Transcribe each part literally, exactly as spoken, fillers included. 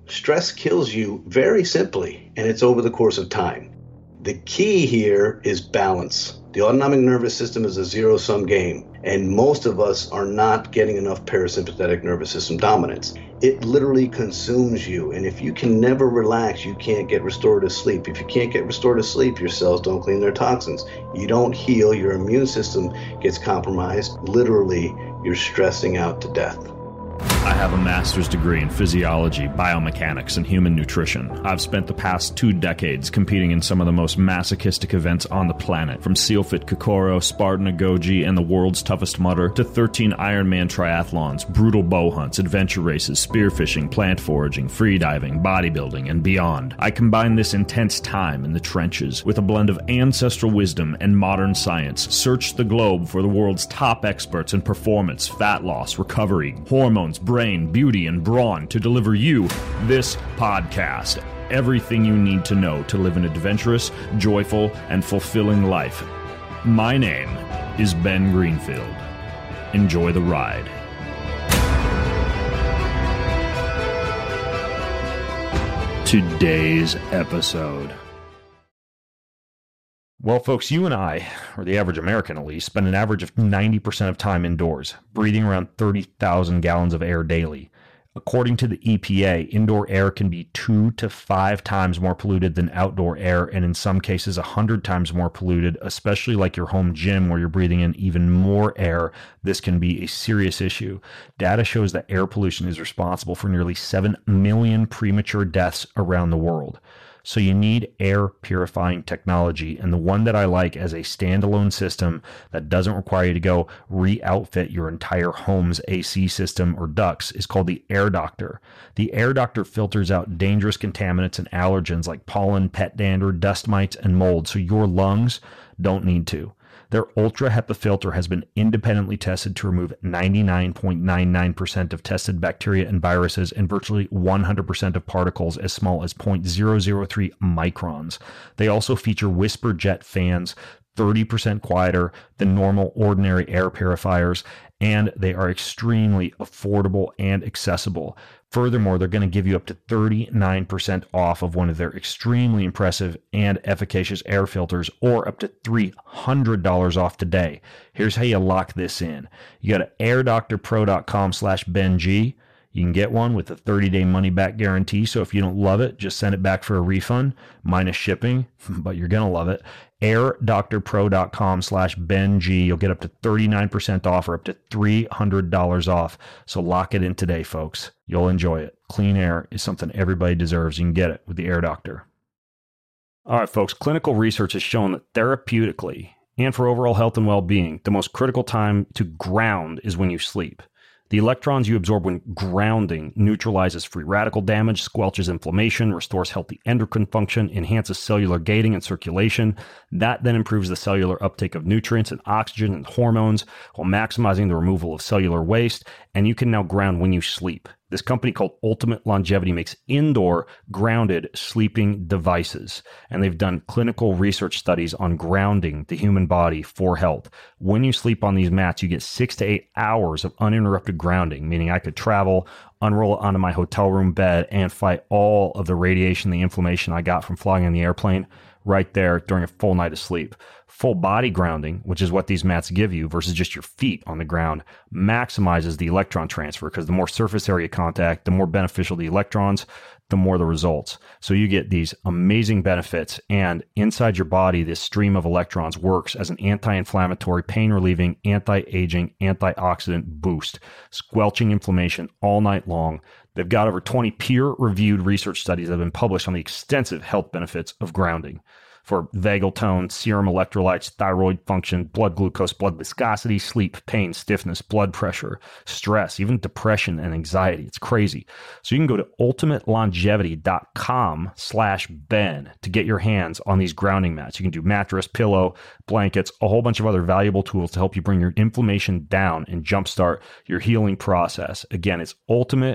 Stress kills you very simply, and it's over the course of time. The key here is balance. The autonomic nervous system is a zero-sum game, and most of us are not getting enough parasympathetic nervous system dominance. It literally consumes you, and if you can never relax, you can't get restorative sleep. If you can't get restorative sleep, your cells don't clean their toxins. You don't heal, your immune system gets compromised. Literally, you're stressing out to death. I have a master's degree in physiology, biomechanics, and human nutrition. I've spent the past two decades competing in some of the most masochistic events on the planet, from SEALFIT Kokoro, Spartan Agoge, and the world's toughest mudder, to thirteen Ironman triathlons, brutal bow hunts, adventure races, spearfishing, plant foraging, freediving, bodybuilding, and beyond. I combine this intense time in the trenches with a blend of ancestral wisdom and modern science, searched the globe for the world's top experts in performance, fat loss, recovery, hormones, brain, beauty, and brawn to deliver you this podcast. Everything you need to know to live an adventurous, joyful, and fulfilling life. My name is Ben Greenfield. Enjoy the ride. Today's episode. Well, folks, you and I, or the average American at least, spend an average of ninety percent of time indoors, breathing around thirty thousand gallons of air daily. According to the E P A, indoor air can be two to five times more polluted than outdoor air, and in some cases, a hundred times more polluted, especially like your home gym where you're breathing in even more air. This can be a serious issue. Data shows that air pollution is responsible for nearly seven million premature deaths around the world. So you need air purifying technology, and the one that I like as a standalone system that doesn't require you to go re-outfit your entire home's A C system or ducts is called the Air Doctor. The Air Doctor filters out dangerous contaminants and allergens like pollen, pet dander, dust mites, and mold, so your lungs don't need to. Their Ultra HEPA filter has been independently tested to remove ninety-nine point nine nine percent of tested bacteria and viruses and virtually one hundred percent of particles as small as zero point zero zero three microns. They also feature whisper jet fans, thirty percent quieter than normal ordinary air purifiers, and they are extremely affordable and accessible. Furthermore, they're going to give you up to thirty-nine percent off of one of their extremely impressive and efficacious air filters, or up to three hundred dollars off today. Here's how you lock this in. You go to airdoctorpro.com slash BenG. You can get one with a thirty-day money-back guarantee, so if you don't love it, just send it back for a refund, minus shipping, but you're going to love it. airdoctorpro.com slash BenG. You'll get up to thirty-nine percent off or up to three hundred dollars off. So lock it in today, folks. You'll enjoy it. Clean air is something everybody deserves. You can get it with the Air Doctor. All right, folks. Clinical research has shown that therapeutically and for overall health and well-being, the most critical time to ground is when you sleep. The electrons you absorb when grounding neutralizes free radical damage, squelches inflammation, restores healthy endocrine function, enhances cellular gating and circulation. That then improves the cellular uptake of nutrients and oxygen and hormones while maximizing the removal of cellular waste. And you can now ground when you sleep. This company called Ultimate Longevity makes indoor grounded sleeping devices, and they've done clinical research studies on grounding the human body for health. When you sleep on these mats, you get six to eight hours of uninterrupted grounding, meaning I could travel, unroll it onto my hotel room bed, and fight all of the radiation, the inflammation I got from flying on the airplane right there during a full night of sleep. Full body grounding, which is what these mats give you versus just your feet on the ground, maximizes the electron transfer, because the more surface area contact, the more beneficial the electrons, the more the results. So you get these amazing benefits, and inside your body, this stream of electrons works as an anti-inflammatory, pain-relieving, anti-aging, antioxidant boost, squelching inflammation all night long. They've got over twenty peer-reviewed research studies that have been published on the extensive health benefits of grounding for vagal tone, serum electrolytes, thyroid function, blood glucose, blood viscosity, sleep, pain, stiffness, blood pressure, stress, even depression and anxiety. It's crazy. So you can go to ultimatelongevity.com slash Ben to get your hands on these grounding mats. You can do mattress, pillow, blankets, a whole bunch of other valuable tools to help you bring your inflammation down and jumpstart your healing process. Again, it's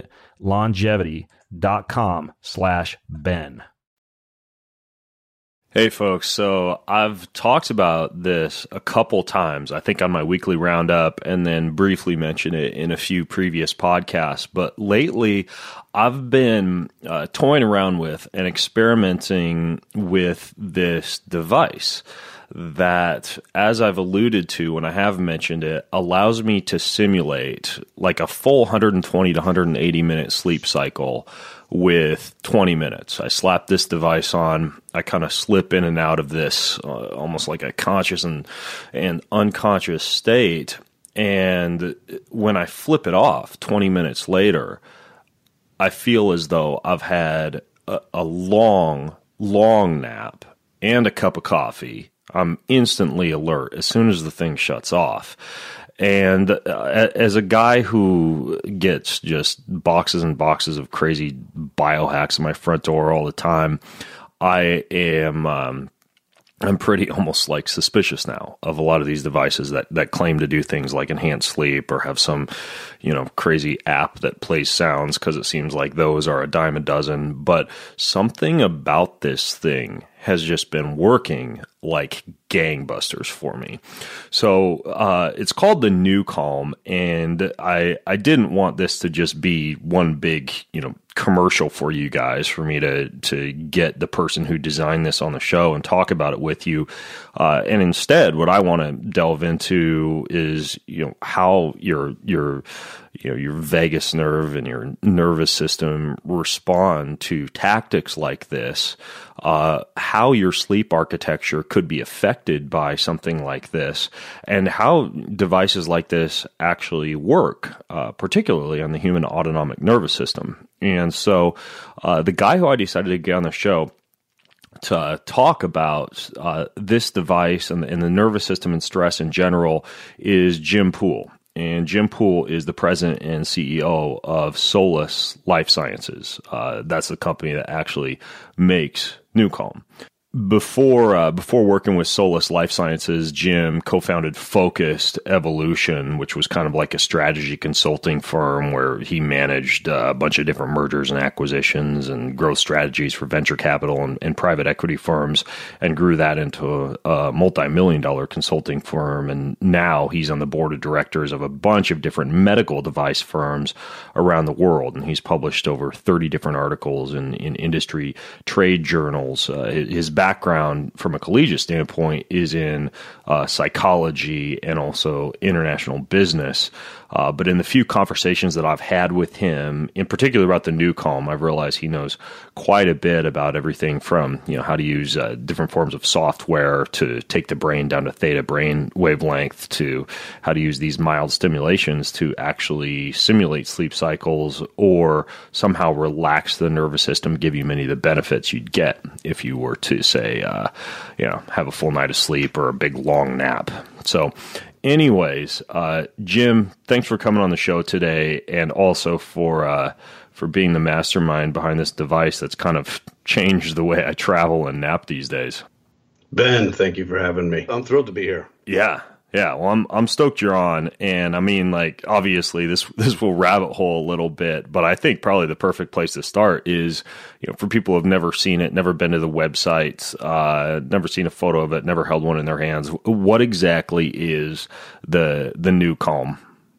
ultimatelongevity.com slash Ben. Hey folks, so I've talked about this a couple times, I think on my weekly roundup, and then briefly mentioned it in a few previous podcasts. But lately, I've been uh, toying around with and experimenting with this device that, as I've alluded to when I have mentioned it, allows me to simulate like a full one hundred twenty to one hundred eighty minute sleep cycle with twenty minutes. I slap this device on. I kind of slip in and out of this uh, almost like a conscious and, and unconscious state. And when I flip it off twenty minutes later, I feel as though I've had a, a long, long nap and a cup of coffee. I'm instantly alert as soon as the thing shuts off. And uh, as a guy who gets just boxes and boxes of crazy biohacks in my front door all the time, I am um, I'm pretty almost like suspicious now of a lot of these devices that, that claim to do things like enhance sleep or have some, you know, crazy app that plays sounds, because it seems like those are a dime a dozen. But something about this thing has just been working like gangbusters for me. So uh, it's called the NuCalm, and I I didn't want this to just be one big, you know, commercial for you guys, for me to to get the person who designed this on the show and talk about it with you. Uh, and instead, what I want to delve into is, you know, how your your you know your vagus nerve and your nervous system respond to tactics like this. Uh, how your sleep architecture could be affected by something like this, and how devices like this actually work, uh, particularly on the human autonomic nervous system. And so uh, the guy who I decided to get on the show to uh, talk about uh, this device and, and the nervous system and stress in general is Jim Poole. And Jim Poole is the president and C E O of Solus Life Sciences. Uh, that's the company that actually makes NuCalm. Before uh, before working with Solus Life Sciences, Jim co-founded Focused Evolution, which was kind of like a strategy consulting firm where he managed uh, a bunch of different mergers and acquisitions and growth strategies for venture capital and, and private equity firms, and grew that into a, a multi-million dollar consulting firm. And now he's on the board of directors of a bunch of different medical device firms around the world. And he's published over thirty different articles in, in industry trade journals. Uh, his background from a collegiate standpoint is in uh, psychology and also international business. Uh, but in the few conversations that I've had with him, in particular about the NuCalm, I've realized he knows quite a bit about everything from, you know, how to use uh, different forms of software to take the brain down to theta brain wavelength, to how to use these mild stimulations to actually simulate sleep cycles or somehow relax the nervous system, give you many of the benefits you'd get if you were to, say, uh, you know, have a full night of sleep or a big long nap. So anyways, uh, Jim, thanks for coming on the show today, and also for uh, for being the mastermind behind this device that's kind of changed the way I travel and nap these days. Ben, thank you for having me. I'm thrilled to be here. Yeah. Yeah, well, I'm I'm stoked you're on, and I mean, like, obviously this this will rabbit hole a little bit, but I think probably the perfect place to start is, you know, for people who have never seen it, never been to the website, uh, never seen a photo of it, never held one in their hands. What exactly is the the NuCalm?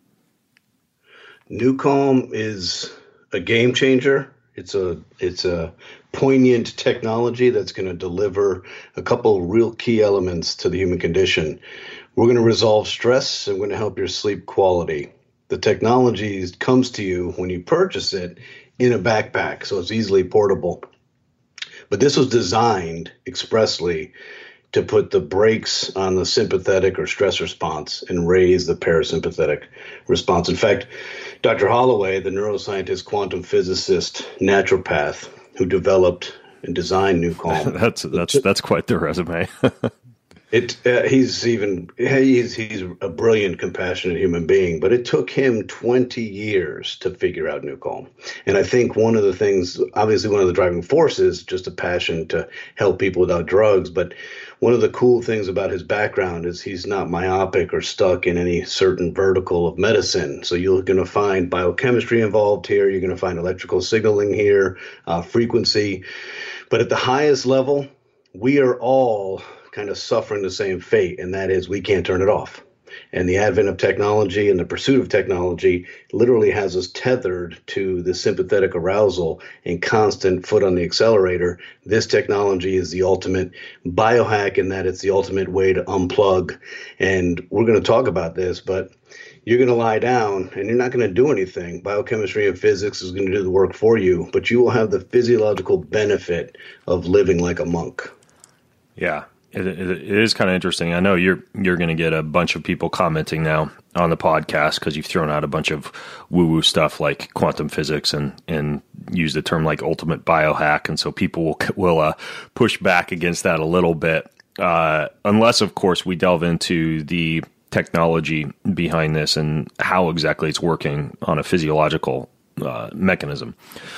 NuCalm is a game changer. It's a it's a poignant technology that's going to deliver a couple real key elements to the human condition. We're going to resolve stress, and we're going to help your sleep quality. The technology comes to you when you purchase it in a backpack, so it's easily portable. But this was designed expressly to put the brakes on the sympathetic or stress response and raise the parasympathetic response. In fact, Doctor Holloway, the neuroscientist, quantum physicist, naturopath, who developed and designed NuCalm. that's that's that's quite the resume. It uh, he's even he's he's a brilliant, compassionate human being, but it took him twenty years to figure out NuCalm. And I think one of the things, obviously one of the driving forces, just a passion to help people without drugs. But one of the cool things about his background is he's not myopic or stuck in any certain vertical of medicine. So you're going to find biochemistry involved here. You're going to find electrical signaling here, uh, frequency. But at the highest level, we are all kind of suffering the same fate, and that is we can't turn it off. And the advent of technology and the pursuit of technology literally has us tethered to the sympathetic arousal and constant foot on the accelerator. This technology is the ultimate biohack in that it's the ultimate way to unplug. And we're going to talk about this, but you're going to lie down and you're not going to do anything. Biochemistry and physics is going to do the work for you, but you will have the physiological benefit of living like a monk. Yeah. It, it, it is kind of interesting. I know you're you're going to get a bunch of people commenting now on the podcast because you've thrown out a bunch of woo-woo stuff like quantum physics and, and used a term like ultimate biohack. And so people will, will uh, push back against that a little bit, uh, unless, of course, we delve into the technology behind this and how exactly it's working on a physiological Uh, mechanism.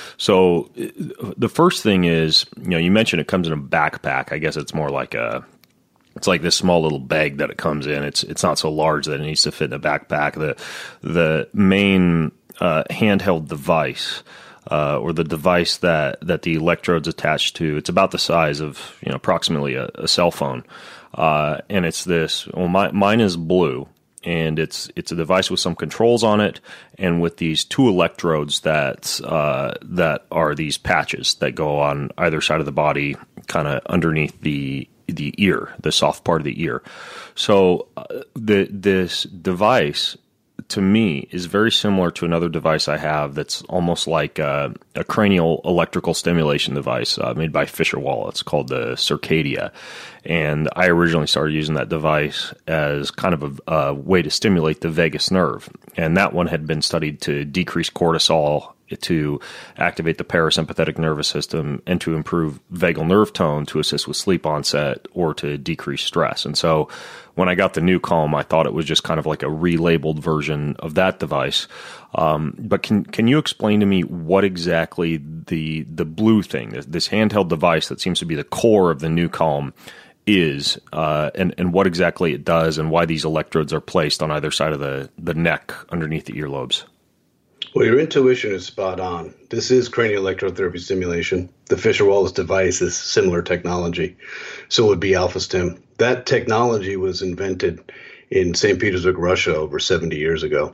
So the first thing is, you know, you mentioned it comes in a backpack. I guess it's more like a, it's like this small little bag that it comes in. It's it's not so large that it needs to fit in a backpack. The the main uh, handheld device uh, or the device that that the electrodes attached to, it's about the size of, you know, approximately a, a cell phone, uh, and it's this. Well, my, mine is blue. And it's it's a device with some controls on it, and with these two electrodes that uh, that are these patches that go on either side of the body, kind of underneath the the ear, the soft part of the ear. So uh, the this device, to me, is very similar to another device I have that's almost like a, a cranial electrical stimulation device uh, made by Fisher Wallace. It's called the Circadia. And I originally started using that device as kind of a, a way to stimulate the vagus nerve. And that one had been studied to decrease cortisol, to activate the parasympathetic nervous system, and to improve vagal nerve tone to assist with sleep onset or to decrease stress. And so when I got the NuCalm, I thought it was just kind of like a relabeled version of that device. Um, but can can you explain to me what exactly the the blue thing, this, this handheld device that seems to be the core of the NuCalm, is, uh, and, and what exactly it does, and why these electrodes are placed on either side of the, the neck underneath the earlobes? Well, your intuition is spot on. This is cranial electrotherapy stimulation. The Fisher Wallace device is similar technology. So would be AlphaStim. That technology was invented in Saint Petersburg, Russia, over seventy years ago.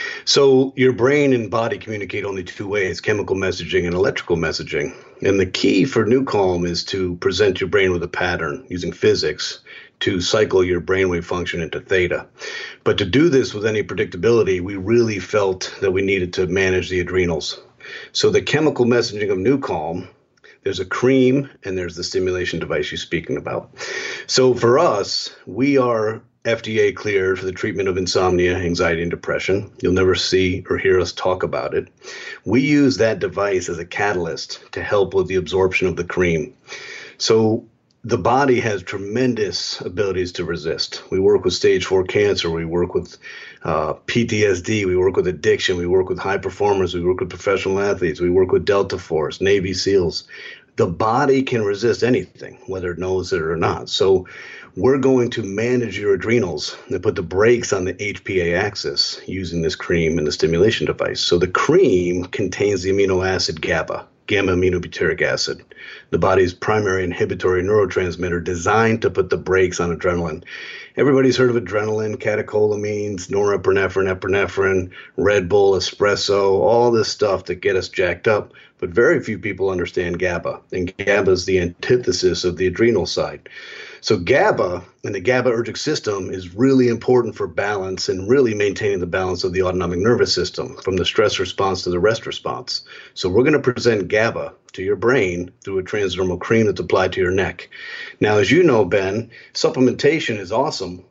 So your brain and body communicate only two ways: chemical messaging and electrical messaging. And the key for NuCalm is to present your brain with a pattern using physics to cycle your brainwave function into theta. But to do this with any predictability, we really felt that we needed to manage the adrenals. So the chemical messaging of NuCalm, there's a cream and there's the stimulation device you're speaking about. So for us, we are F D A cleared for the treatment of insomnia, anxiety, and depression. You'll never see or hear us talk about it. We use that device as a catalyst to help with the absorption of the cream. So the body has tremendous abilities to resist. We work with stage four cancer. We work with uh, P T S D. We work with addiction. We work with high performers. We work with professional athletes. We work with Delta Force, Navy SEALs. The body can resist anything, whether it knows it or not. So we're going to manage your adrenals and put the brakes on the H P A axis using this cream and the stimulation device. So the cream contains the amino acid GABA, gamma-aminobutyric acid, the body's primary inhibitory neurotransmitter designed to put the brakes on adrenaline. Everybody's heard of adrenaline, catecholamines, norepinephrine, epinephrine, Red Bull, espresso, all this stuff that get us jacked up. But very few people understand GABA, and GABA is the antithesis of the adrenal side. So GABA and the GABAergic system is really important for balance and really maintaining the balance of the autonomic nervous system from the stress response to the rest response. So we're going to present GABA to your brain through a transdermal cream that's applied to your neck. Now, as you know, Ben, supplementation is awesome,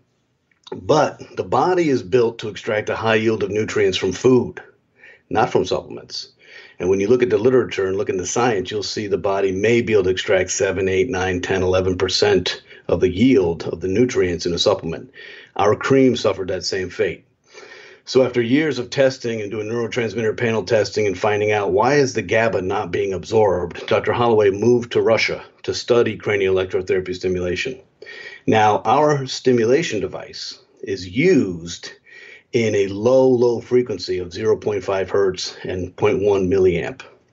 but the body is built to extract a high yield of nutrients from food, not from supplements. And when you look at the literature and look into science, you'll see the body may be able to extract seven, eight, nine, ten, eleven percent of the yield of the nutrients in a supplement. Our cream suffered that same fate. So after years of testing and doing neurotransmitter panel testing and finding out why is the GABA not being absorbed, Doctor Holloway moved to Russia to study cranial electrotherapy stimulation. Now, our stimulation device is used in a low, low frequency of zero point five hertz and zero point one milliamp.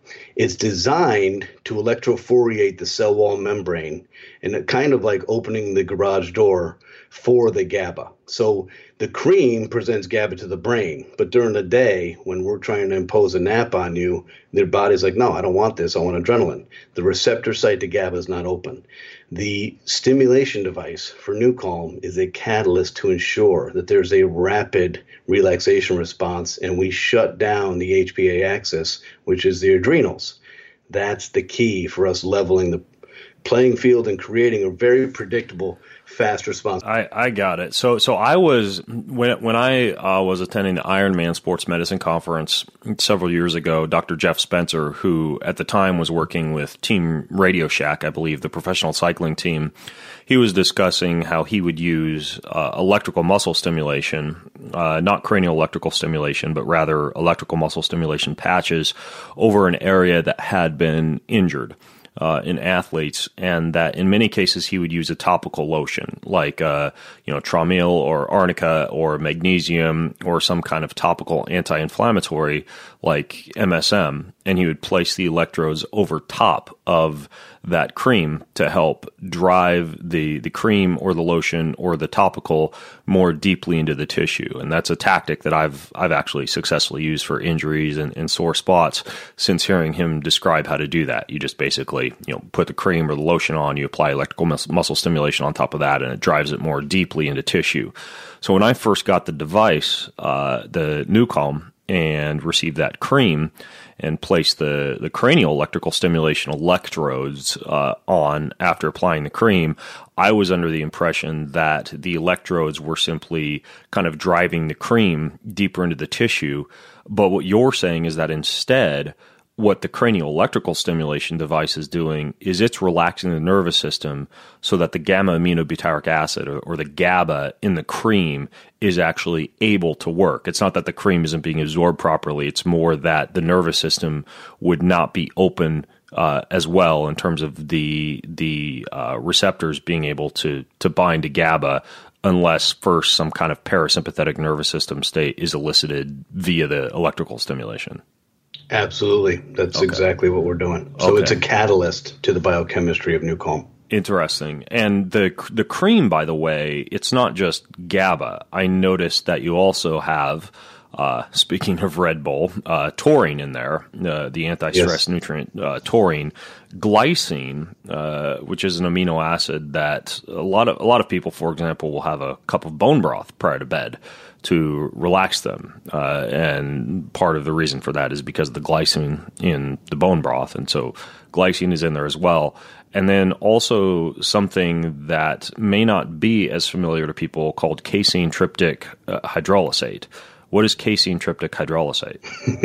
It's designed to electrophoriate the cell wall membrane, and it kind of like opening the garage door for the GABA. So the cream presents GABA to the brain, but during the day, when we're trying to impose a nap on you, their body's like, no, I don't want this. I want adrenaline. The receptor site to GABA is not open. The stimulation device for NuCalm is a catalyst to ensure that there's a rapid relaxation response, and we shut down the H P A axis, which is the adrenals. That's the key for us leveling the playing field and creating a very predictable, fast response. I, I got it. So so I was when when I uh, was attending the Ironman Sports Medicine Conference several years ago. Doctor Jeff Spencer, who at the time was working with Team Radio Shack, I believe, the professional cycling team, he was discussing how he would use uh, electrical muscle stimulation, uh, not cranial electrical stimulation, but rather electrical muscle stimulation patches over an area that had been injured. Uh, in athletes, and that in many cases he would use a topical lotion like uh, you know Traumeel or Arnica or magnesium or some kind of topical anti-inflammatory like M S M, and he would place the electrodes over top of that cream to help drive the the cream or the lotion or the topical more deeply into the tissue. And that's a tactic that I've I've actually successfully used for injuries and, and sore spots since hearing him describe how to do that. You just basically you know put the cream or the lotion on, you apply electrical mus- muscle stimulation on top of that, and it drives it more deeply into tissue. So when I first got the device, uh, the NuCalm, and received that cream and placed the, the cranial electrical stimulation electrodes uh, on after applying the cream, I was under the impression that the electrodes were simply kind of driving the cream deeper into the tissue. But what you're saying is that instead, what the cranial electrical stimulation device is doing is it's relaxing the nervous system so that the gamma aminobutyric acid or, or the GABA in the cream is actually able to work. It's not that the cream isn't being absorbed properly. It's more that the nervous system would not be open uh, as well in terms of the the uh, receptors being able to to bind to GABA unless first some kind of parasympathetic nervous system state is elicited via the electrical stimulation. Absolutely. That's okay. Exactly what we're doing. So okay. It's a catalyst to the biochemistry of NuCalm. Interesting. And the the cream, by the way, it's not just GABA. I noticed that you also have, uh, speaking of Red Bull, uh, taurine in there, uh, the anti-stress yes. nutrient uh, taurine, glycine, uh, which is an amino acid that a lot of a lot of people, for example, will have a cup of bone broth prior to bed to relax them. Uh, and part of the reason for that is because of the glycine in the bone broth. And so glycine is in there as well. And then also something that may not be as familiar to people called casein tryptic uh, hydrolysate. What is casein tryptic hydrolysate?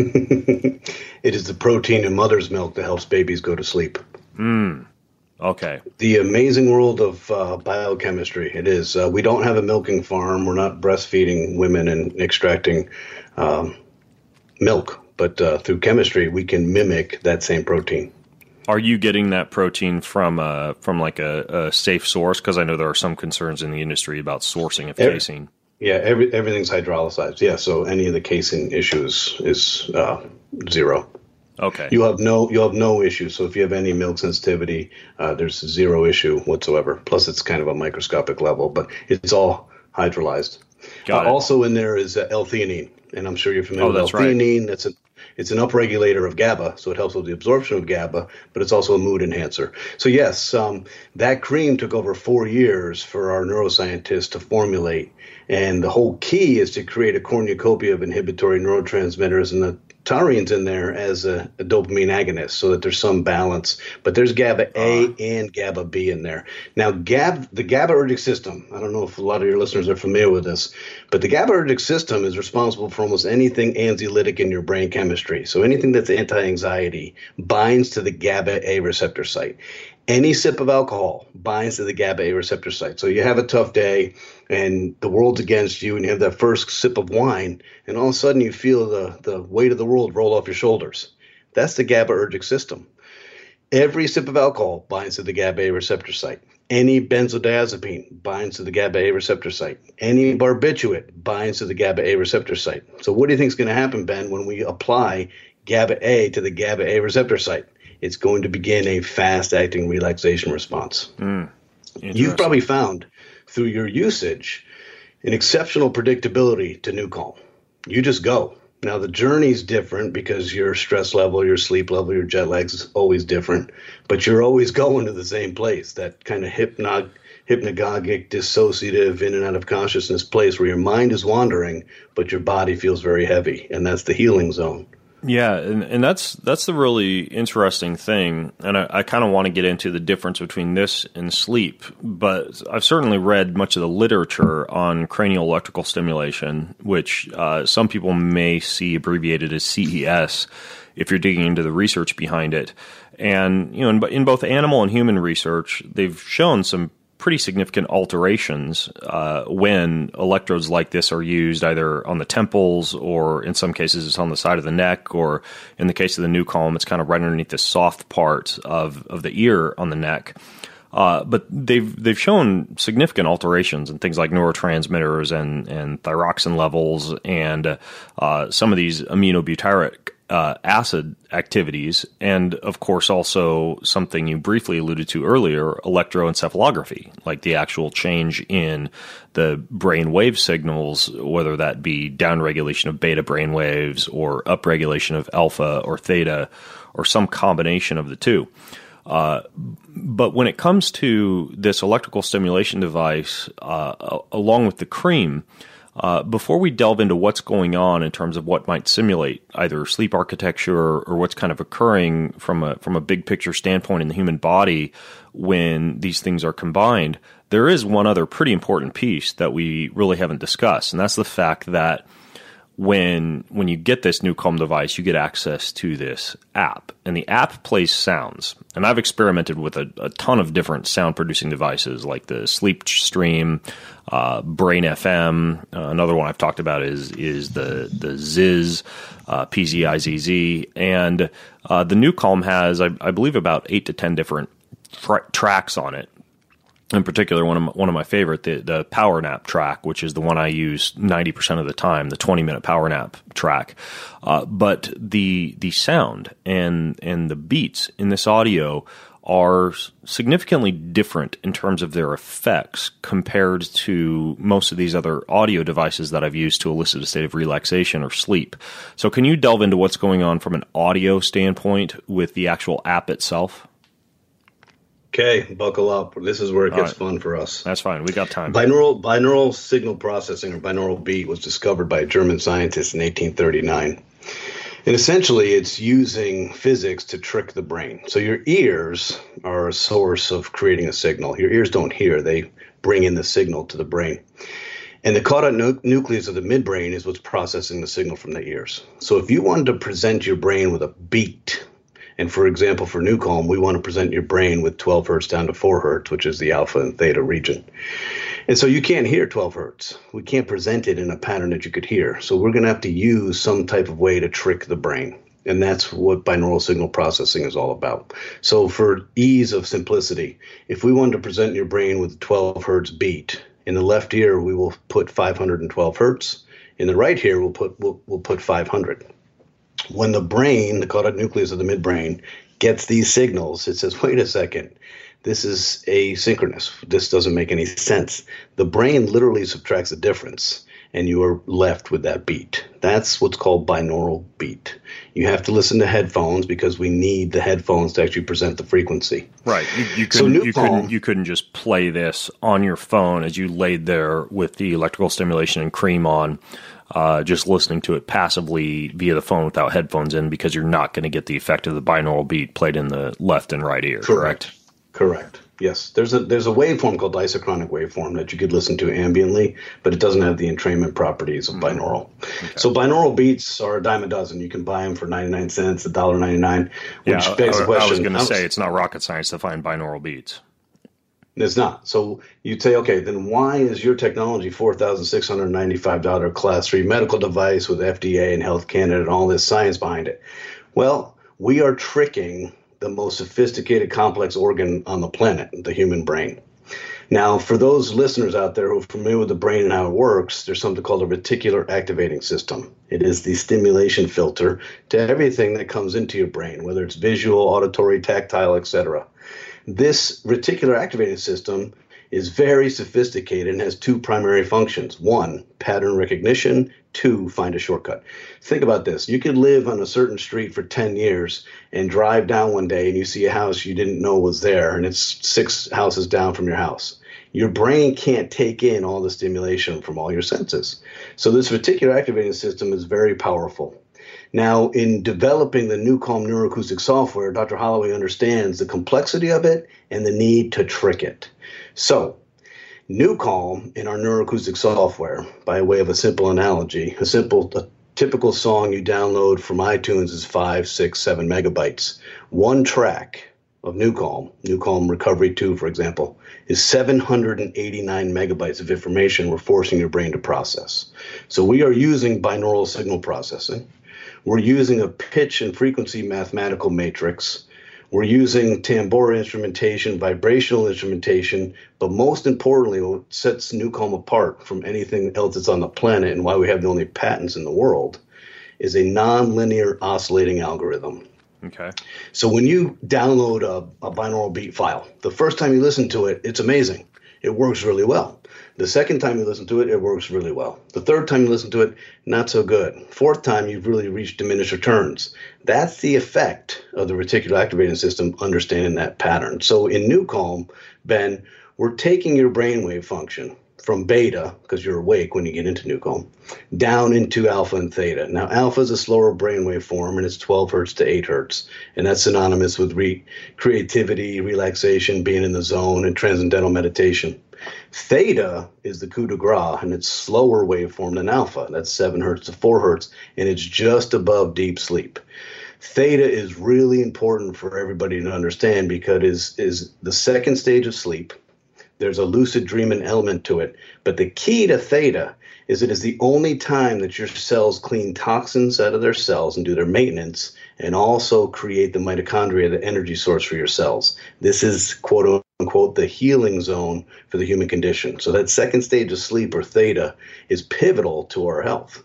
It is the protein in mother's milk that helps babies go to sleep. Mm. Okay. The amazing world of uh, biochemistry. It is. Uh, we don't have a milking farm. We're not breastfeeding women and extracting um, milk. But uh, through chemistry, we can mimic that same protein. Are you getting that protein from uh, from like a, a safe source? Because I know there are some concerns in the industry about sourcing of Every, casein. Yeah, every, everything's hydrolyzed. Yeah, so any of the casein issues is uh, zero. Okay. You have no you have no issue. So if you have any milk sensitivity, uh, there's zero issue whatsoever. Plus, it's kind of a microscopic level, but it's all hydrolyzed. Got uh, it. Also in there is uh, L-theanine, and I'm sure you're familiar oh, with that's L-theanine. Right. That's a It's an upregulator of GABA, so it helps with the absorption of GABA, but it's also a mood enhancer. So yes, um, that cream took over four years for our neuroscientists to formulate, and the whole key is to create a cornucopia of inhibitory neurotransmitters, and the taurine's in there as a, a dopamine agonist so that there's some balance. But there's GABA A uh. and GABA B in there. Now, GAB, the GABAergic system, I don't know if a lot of your listeners are familiar with this, but the GABAergic system is responsible for almost anything anxiolytic in your brain chemistry. So anything that's anti-anxiety binds to the GABA A receptor site. Any sip of alcohol binds to the GABA A receptor site. So you have a tough day and the world's against you and you have that first sip of wine and all of a sudden you feel the, the weight of the world roll off your shoulders. That's the GABAergic system. Every sip of alcohol binds to the GABA A receptor site. Any benzodiazepine binds to the GABA A receptor site. Any barbiturate binds to the GABA A receptor site. So what do you think is going to happen, Ben, when we apply GABA A to the GABA A receptor site. It's going to begin a fast-acting relaxation response. Mm, You've probably found through your usage an exceptional predictability to NuCalm. You just go. Now, the journey's different because your stress level, your sleep level, your jet lag is always different, but you're always going to the same place, that kind of hypnog- hypnagogic, dissociative, in and out of consciousness place where your mind is wandering, but your body feels very heavy, and that's the healing zone. Yeah, and, and that's that's the really interesting thing, and I, I kind of want to get into the difference between this and sleep, but I've certainly read much of the literature on cranial electrical stimulation, which uh, some people may see abbreviated as C E S if you're digging into the research behind it. And you know, in, in both animal and human research, they've shown some pretty significant alterations uh, when electrodes like this are used either on the temples, or in some cases it's on the side of the neck, or in the case of the NuCalm, it's kind of right underneath the soft part of, of the ear on the neck. Uh, but they've they've shown significant alterations in things like neurotransmitters and, and thyroxine levels and uh, some of these aminobutyric Uh, acid activities, and of course also something you briefly alluded to earlier, electroencephalography, like the actual change in the brain wave signals, whether that be downregulation of beta brain waves or upregulation of alpha or theta, or some combination of the two. Uh, but when it comes to this electrical stimulation device, uh, along with the cream, Uh, before we delve into what's going on in terms of what might simulate either sleep architecture or, or what's kind of occurring from a from a big picture standpoint in the human body when these things are combined, there is one other pretty important piece that we really haven't discussed, and that's the fact that when when you get this NuCalm device, you get access to this app, and the app plays sounds. And I've experimented with a, a ton of different sound-producing devices, like the Sleep Stream, uh, Brain F M. Uh, another one I've talked about is is the the Ziz, uh, P Z I Z Z, and uh, the NuCalm has, I, I believe, about eight to ten different tra- tracks on it. In particular, one of my, one of my favorite, the, the power nap track, which is the one I use ninety percent of the time, the twenty minute power nap track. Uh, but the the sound and and the beats in this audio are significantly different in terms of their effects compared to most of these other audio devices that I've used to elicit a state of relaxation or sleep. So can you delve into what's going on from an audio standpoint with the actual app itself? Okay, buckle up. This is where it gets right. fun for us. That's fine. We got time. Binaural, binaural signal processing, or binaural beat, was discovered by a German scientist in eighteen thirty-nine. And essentially, it's using physics to trick the brain. So your ears are a source of creating a signal. Your ears don't hear. They bring in the signal to the brain. And the caudate nu- nucleus of the midbrain is what's processing the signal from the ears. So if you wanted to present your brain with a beat, and for example, for NuCalm, we want to present your brain with twelve hertz down to four hertz, which is the alpha and theta region. And so you can't hear twelve hertz. We can't present it in a pattern that you could hear. So we're going to have to use some type of way to trick the brain. And that's what binaural signal processing is all about. So for ease of simplicity, if we wanted to present your brain with a twelve hertz beat, in the left ear, we will put five hundred twelve hertz. In the right ear, we'll put, we'll, we'll put five hundred. When the brain, the caudate nucleus of the midbrain, gets these signals, it says, wait a second, this is asynchronous. This doesn't make any sense. The brain literally subtracts the difference, and you are left with that beat. That's what's called binaural beat. You have to listen to headphones because we need the headphones to actually present the frequency. Right. You, you, couldn't, so you, couldn't, you couldn't just play this on your phone as you laid there with the electrical stimulation and cream on. Uh, just listening to it passively via the phone without headphones in, because you're not going to get the effect of the binaural beat played in the left and right ear. Correct. Correct. Yes. There's a there's a waveform called isochronic waveform that you could listen to ambiently, but it doesn't have the entrainment properties of binaural. Okay. So binaural beats are a dime a dozen. You can buy them for ninety-nine cents, one dollar ninety-nine. Which yeah, begs I, the question. I was going to say it's not rocket science to find binaural beats. It's not. So you'd say, okay, then why is your technology four thousand six hundred ninety-five dollars class three medical device with F D A and Health Canada and all this science behind it? Well, we are tricking the most sophisticated complex organ on the planet, the human brain. Now, for those listeners out there who are familiar with the brain and how it works, there's something called a reticular activating system. It is the stimulation filter to everything that comes into your brain, whether it's visual, auditory, tactile, et cetera. This reticular activating system is very sophisticated and has two primary functions. One, pattern recognition. Two, find a shortcut. Think about this. You could live on a certain street for ten years and drive down one day and you see a house you didn't know was there, and it's six houses down from your house. Your brain can't take in all the stimulation from all your senses. So this reticular activating system is very powerful. Now, in developing the NeuCalm neuroacoustic software, Doctor Holloway understands the complexity of it and the need to trick it. So, NeuCalm in our neuroacoustic software, by way of a simple analogy, a simple, a typical song you download from iTunes is five, six, seven megabytes. One track of NeuCalm, NeuCalm Recovery two, for example, is seven hundred eighty-nine megabytes of information we're forcing your brain to process. So we are using binaural signal processing. We're using a pitch and frequency mathematical matrix. We're using tambura instrumentation, vibrational instrumentation, but most importantly, what sets NeuCalm apart from anything else that's on the planet and why we have the only patents in the world is a nonlinear oscillating algorithm. Okay. So when you download a, a binaural beat file, the first time you listen to it, it's amazing. It works really well. The second time you listen to it, it works really well. The third time you listen to it, not so good. Fourth time, you've really reached diminished returns. That's the effect of the reticular activating system, understanding that pattern. So in NeuCalm, Ben, we're taking your brainwave function from beta, because you're awake when you get into NeuCalm, down into alpha and theta. Now, alpha is a slower brainwave form, and it's twelve hertz to eight hertz, and that's synonymous with re- creativity, relaxation, being in the zone, and transcendental meditation. Theta is the coup de grace, and it's slower waveform than alpha. That's seven hertz to four hertz, and it's just above deep sleep. Theta is really important for everybody to understand because it is, is the second stage of sleep. There's a lucid dreaming element to it. But the key to theta is it is the only time that your cells clean toxins out of their cells and do their maintenance and also create the mitochondria, the energy source for your cells. This is, quote unquote, the healing zone for the human condition. So that second stage of sleep, or theta, is pivotal to our health.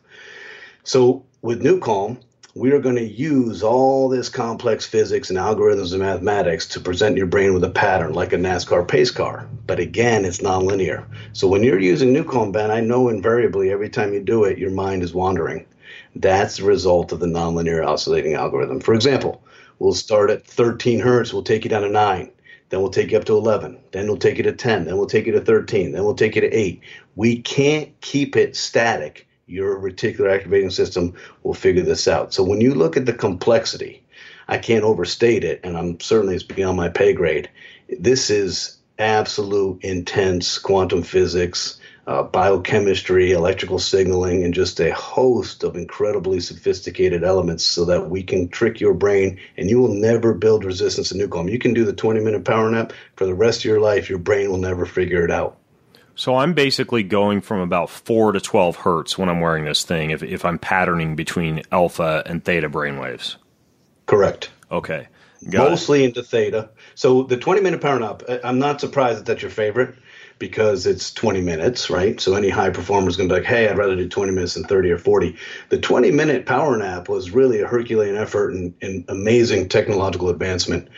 So with NeuCalm, we are going to use all this complex physics and algorithms and mathematics to present your brain with a pattern like a NASCAR pace car. But again, it's nonlinear. So when you're using NeuCalm, Ben, I know invariably every time you do it, your mind is wandering. That's the result of the nonlinear oscillating algorithm. For example, we'll start at thirteen hertz. We'll take you down to nine. Then we'll take you up to eleven. Then we'll take you to ten. Then we'll take you to thirteen. Then we'll take you to eight. We can't keep it static. Your reticular activating system will figure this out. So when you look at the complexity, I can't overstate it, and I'm certainly it's beyond my pay grade. This is absolute intense quantum physics, uh, biochemistry, electrical signaling, and just a host of incredibly sophisticated elements so that we can trick your brain, and you will never build resistance to NeuCalm. You can do the twenty-minute power nap for the rest of your life. Your brain will never figure it out. So I'm basically going from about four to twelve hertz when I'm wearing this thing if, if I'm patterning between alpha and theta brainwaves. Correct. Okay. Got Mostly it. into theta. So the twenty-minute power nap, I'm not surprised that that's your favorite because it's twenty minutes, right? So any high performer is going to be like, hey, I'd rather do twenty minutes than thirty or forty. The twenty-minute power nap was really a Herculean effort and, and amazing technological advancement.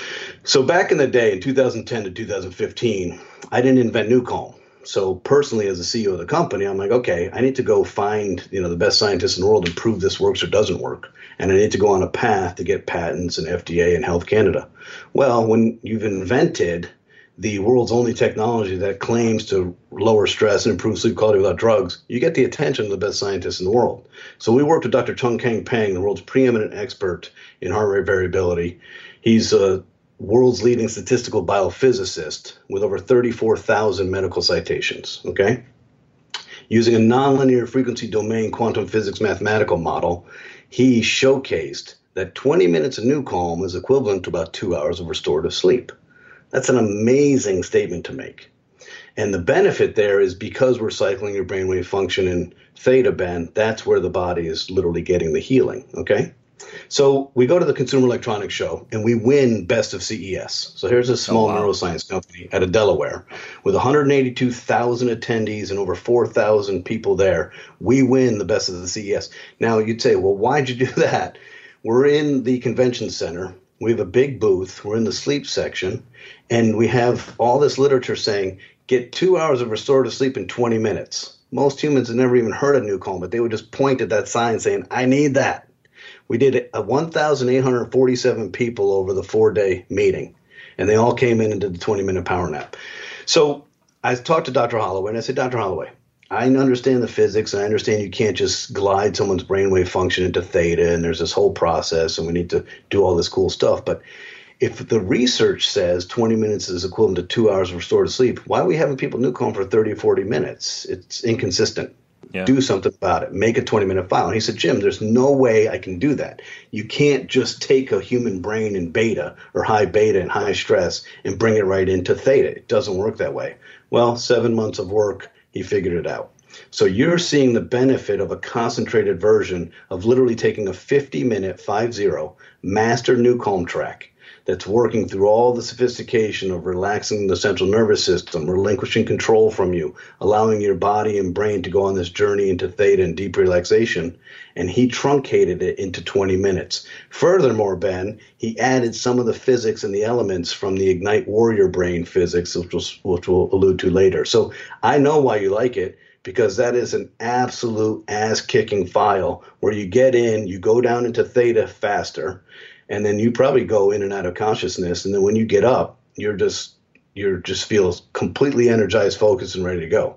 So back in the day, in two thousand ten to two thousand fifteen, I didn't invent NeuCalm. So personally, as the C E O of the company, I'm like, okay, I need to go find, you know, the best scientists in the world and prove this works or doesn't work. And I need to go on a path to get patents and F D A and Health Canada. Well, when you've invented the world's only technology that claims to lower stress and improve sleep quality without drugs, you get the attention of the best scientists in the world. So we worked with Doctor Tung Kang Pang, the world's preeminent expert in heart rate variability. He's a world's leading statistical biophysicist with over thirty-four thousand medical citations, okay? Using a nonlinear frequency domain quantum physics mathematical model, he showcased that twenty minutes of NeuCalm is equivalent to about two hours of restorative sleep. That's an amazing statement to make. And the benefit there is because we're cycling your brainwave function in theta band, that's where the body is literally getting the healing, okay? So we go to the Consumer Electronics Show and we win Best of C E S. So here's a small Oh, wow. neuroscience company out of Delaware with one hundred eighty-two thousand attendees and over four thousand people there. We win the Best of the C E S. Now you'd say, well, why'd you do that? We're in the convention center. We have a big booth. We're in the sleep section. And we have all this literature saying, get two hours of restorative sleep in twenty minutes. Most humans have never even heard of Nucalm, but they would just point at that sign saying, I need that. We did a one thousand eight hundred forty-seven people over the four-day meeting, and they all came in and did the twenty-minute power nap. So I talked to Doctor Holloway, and I said, Doctor Holloway, I understand the physics, and I understand you can't just glide someone's brainwave function into theta, and there's this whole process, and we need to do all this cool stuff. But if the research says twenty minutes is equivalent to two hours of restorative sleep, why are we having people Nucalm for thirty or forty minutes? It's inconsistent. Yeah. Do something about it. Make a twenty-minute file. And he said, Jim, there's no way I can do that. You can't just take a human brain in beta or high beta and high stress and bring it right into theta. It doesn't work that way. Well, seven months of work, he figured it out. So you're seeing the benefit of a concentrated version of literally taking a fifty-minute, five zero, master Nucalm track that's working through all the sophistication of relaxing the central nervous system, relinquishing control from you, allowing your body and brain to go on this journey into theta and deep relaxation. And he truncated it into twenty minutes. Furthermore, Ben, he added some of the physics and the elements from the Ignite Warrior Brain physics, which we'll, which we'll allude to later. So I know why you like it, because that is an absolute ass-kicking file where you get in, you go down into theta faster, and then you probably go in and out of consciousness. And then when you get up, you're just you're just feel completely energized, focused, and ready to go.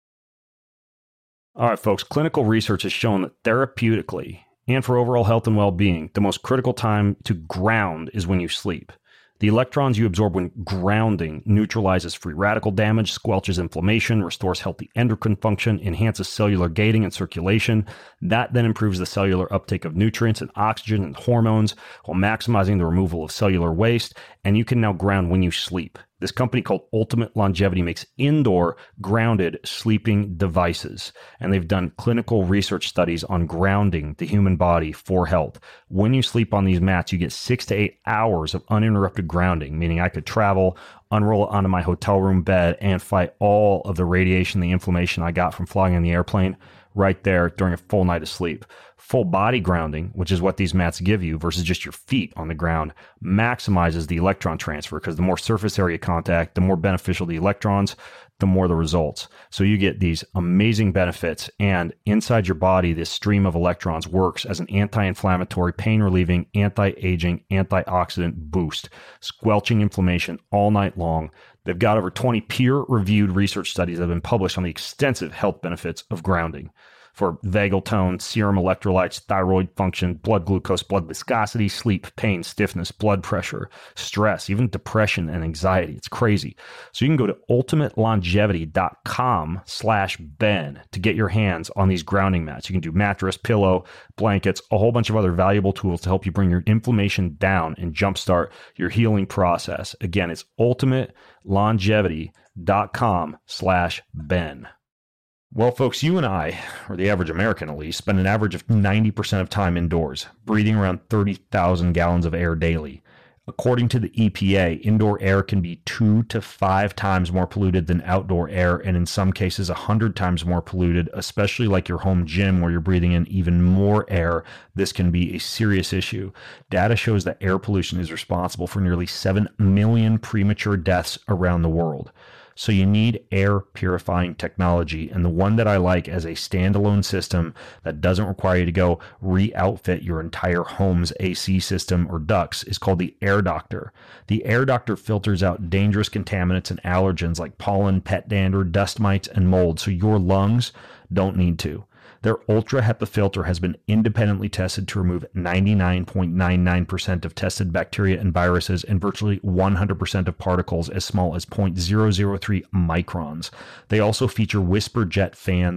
All right, folks. Clinical research has shown that therapeutically and for overall health and well-being, the most critical time to ground is when you sleep. The electrons you absorb when grounding neutralizes free radical damage, squelches inflammation, restores healthy endocrine function, enhances cellular gating and circulation. That then improves the cellular uptake of nutrients and oxygen and hormones while maximizing the removal of cellular waste. And you can now ground when you sleep. This company called Ultimate Longevity makes indoor grounded sleeping devices, and they've done clinical research studies on grounding the human body for health. When you sleep on these mats, you get six to eight hours of uninterrupted grounding, meaning I could travel, unroll onto my hotel room bed, and fight all of the radiation, the inflammation I got from flying in the airplane right there during a full night of sleep. Full body grounding, which is what these mats give you versus just your feet on the ground, maximizes the electron transfer because the more surface area contact, the more beneficial the electrons, the more the results. So you get these amazing benefits, and inside your body, this stream of electrons works as an anti-inflammatory, pain-relieving, anti-aging, antioxidant boost, squelching inflammation all night long. They've got over twenty peer-reviewed research studies that have been published on the extensive health benefits of grounding for vagal tone, serum electrolytes, thyroid function, blood glucose, blood viscosity, sleep, pain, stiffness, blood pressure, stress, even depression and anxiety. It's crazy. So you can go to ultimate longevity dot com slash Ben to get your hands on these grounding mats. You can do mattress, pillow, blankets, a whole bunch of other valuable tools to help you bring your inflammation down and jumpstart your healing process. Again, it's ultimate longevity dot com slash Ben. Well, folks, you and I, or the average American at least, spend an average of ninety percent of time indoors, breathing around thirty thousand gallons of air daily. According to the E P A, indoor air can be two to five times more polluted than outdoor air, and in some cases, one hundred times more polluted, especially like your home gym where you're breathing in even more air. This can be a serious issue. Data shows that air pollution is responsible for nearly seven million premature deaths around the world. So you need air purifying technology, and the one that I like as a standalone system that doesn't require you to go re-outfit your entire home's A C system or ducts is called the Air Doctor. The Air Doctor filters out dangerous contaminants and allergens like pollen, pet dander, dust mites, and mold, so your lungs don't need to. Their Ultra HEPA filter has been independently tested to remove ninety-nine point nine nine percent of tested bacteria and viruses and virtually one hundred percent of particles as small as zero point zero zero three microns. They also feature Whisper Jet fans,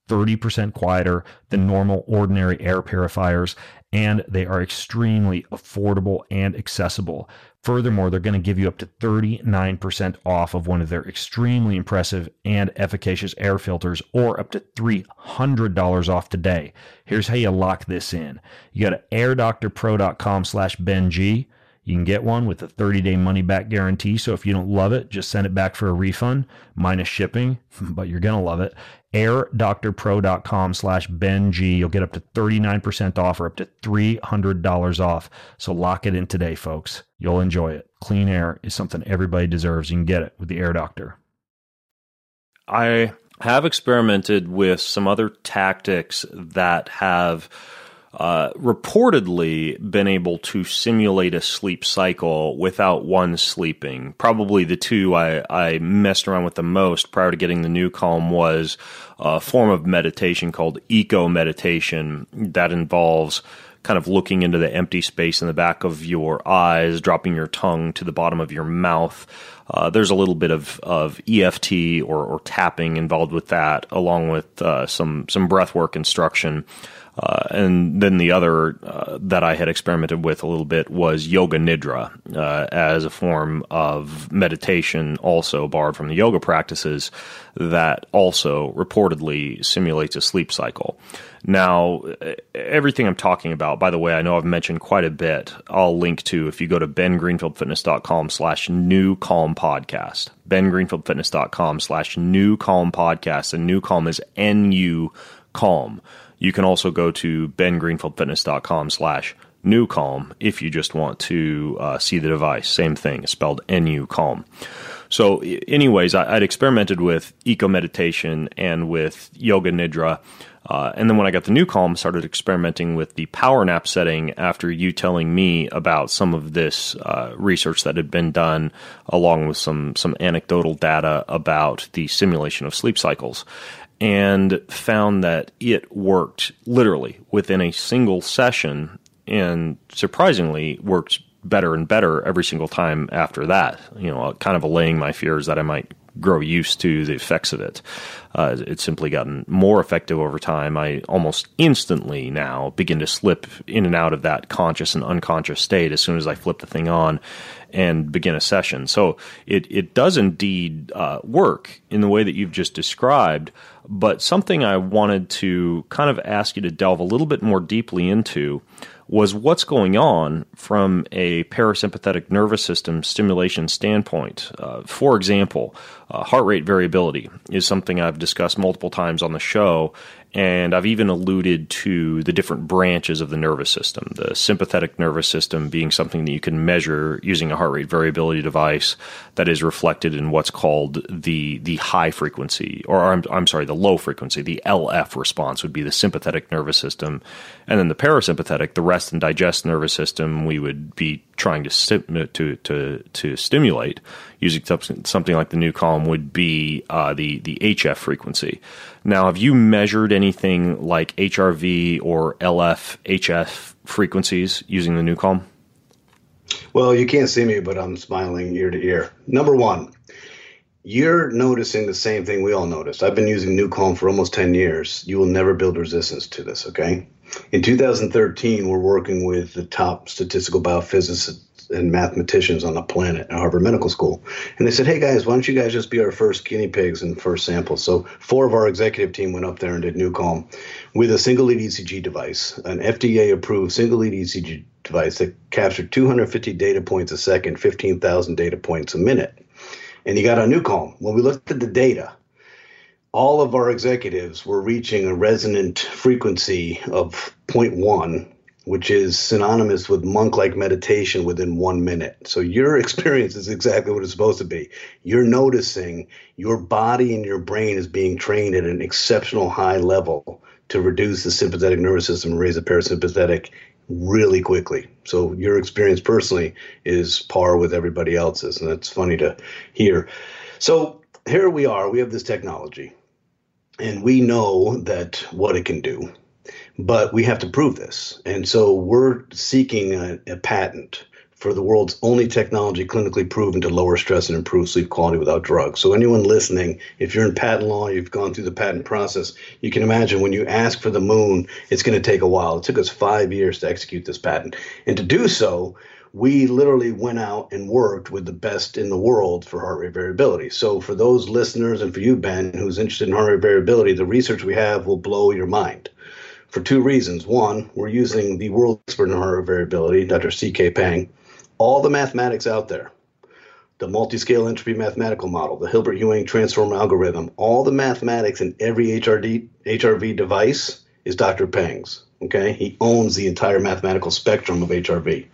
thirty percent quieter than normal ordinary air purifiers, and they are extremely affordable and accessible. Furthermore, they're going to give you up to thirty-nine percent off of one of their extremely impressive and efficacious air filters, or up to three hundred dollars off today. Here's how you lock this in. You go to airdoctorpro.com slash BenG. You can get one with a thirty-day money-back guarantee, so if you don't love it, just send it back for a refund, minus shipping, but you're going to love it. airdoctorpro.com slash BenG. You'll get up to thirty-nine percent off or up to three hundred dollars off. So lock it in today, folks. You'll enjoy it. Clean air is something everybody deserves. You can get it with the Air Doctor. I have experimented with some other tactics that have Uh, reportedly been able to simulate a sleep cycle without one sleeping. Probably the two I, I messed around with the most prior to getting the NuCalm was a form of meditation called eco meditation that involves kind of looking into the empty space in the back of your eyes, dropping your tongue to the bottom of your mouth. Uh, there's a little bit of, of E F T or, or tapping involved with that, along with uh, some some breath work instruction. Uh, and then the other uh, that I had experimented with a little bit was Yoga Nidra uh, as a form of meditation, also borrowed from the yoga practices, that also reportedly simulates a sleep cycle. Now, everything I'm talking about, by the way, I know I've mentioned quite a bit. I'll link to if you go to bengreenfieldfitness.com slash new calm podcast. bengreenfieldfitness.com slash new calm podcast. And new calm is N U calm. You can also go to bengreenfieldfitness.com slash new calm if you just want to uh, see the device. Same thing, it's spelled N U calm. So anyways, I, I'd experimented with eco meditation and with yoga nidra. Uh, and then when I got the NuCalm, started experimenting with the power nap setting after you telling me about some of this uh, research that had been done, along with some some anecdotal data about the simulation of sleep cycles, and found that it worked literally within a single session, and surprisingly worked better and better every single time after that. You know, kind of allaying my fears that I might grow used to the effects of it. Uh, it's simply gotten more effective over time. I almost instantly now begin to slip in and out of that conscious and unconscious state as soon as I flip the thing on and begin a session. So it, it does indeed uh, work in the way that you've just described, but something I wanted to kind of ask you to delve a little bit more deeply into was what's going on from a parasympathetic nervous system stimulation standpoint. Uh, for example, uh, heart rate variability is something I've discussed multiple times on the show, and I've even alluded to the different branches of the nervous system, the sympathetic nervous system being something that you can measure using a heart rate variability device that is reflected in what's called the the high frequency, or I'm, I'm sorry, the low frequency, the L F response would be the sympathetic nervous system. And then the parasympathetic, the rest and digest nervous system, we would be trying to sti- to to to stimulate using something like the NuCalm would be uh, the the H F frequency. Now, have you measured anything like H R V or L F H F frequencies using the NuCalm? Well, you can't see me, but I'm smiling ear to ear. Number one, you're noticing the same thing we all noticed. I've been using NuCalm for almost ten years. You will never build resistance to this, okay? In two thousand thirteen, we're working with the top statistical biophysicists and mathematicians on the planet at Harvard Medical School. And they said, hey, guys, why don't you guys just be our first guinea pigs and first samples? So four of our executive team went up there and did NuCalm with a single-lead E C G device, an F D A-approved single-lead E C G device that captured two hundred fifty data points a second, fifteen thousand data points a minute. And you got a NuCalm. When we looked at the data, all of our executives were reaching a resonant frequency of zero point one, which is synonymous with monk-like meditation within one minute. So your experience is exactly what it's supposed to be. You're noticing your body and your brain is being trained at an exceptional high level to reduce the sympathetic nervous system and raise the parasympathetic really quickly. So your experience personally is par with everybody else's, and that's funny to hear. So here we are. We have this technology, and we know that what it can do. But we have to prove this. And so we're seeking a, a patent for the world's only technology clinically proven to lower stress and improve sleep quality without drugs. So anyone listening, if you're in patent law, you've gone through the patent process, you can imagine when you ask for the moon, it's going to take a while. It took us five years to execute this patent. And to do so, we literally went out and worked with the best in the world for heart rate variability. So for those listeners and for you, Ben, who's interested in heart rate variability, the research we have will blow your mind for two reasons. One, we're using the world expert in heart rate variability, Doctor C K Pang. All the mathematics out there, the multi-scale entropy mathematical model, the Hilbert-Ewing transform algorithm, all the mathematics in every H R D, H R V device is Doctor Pang's. Okay, he owns the entire mathematical spectrum of H R V.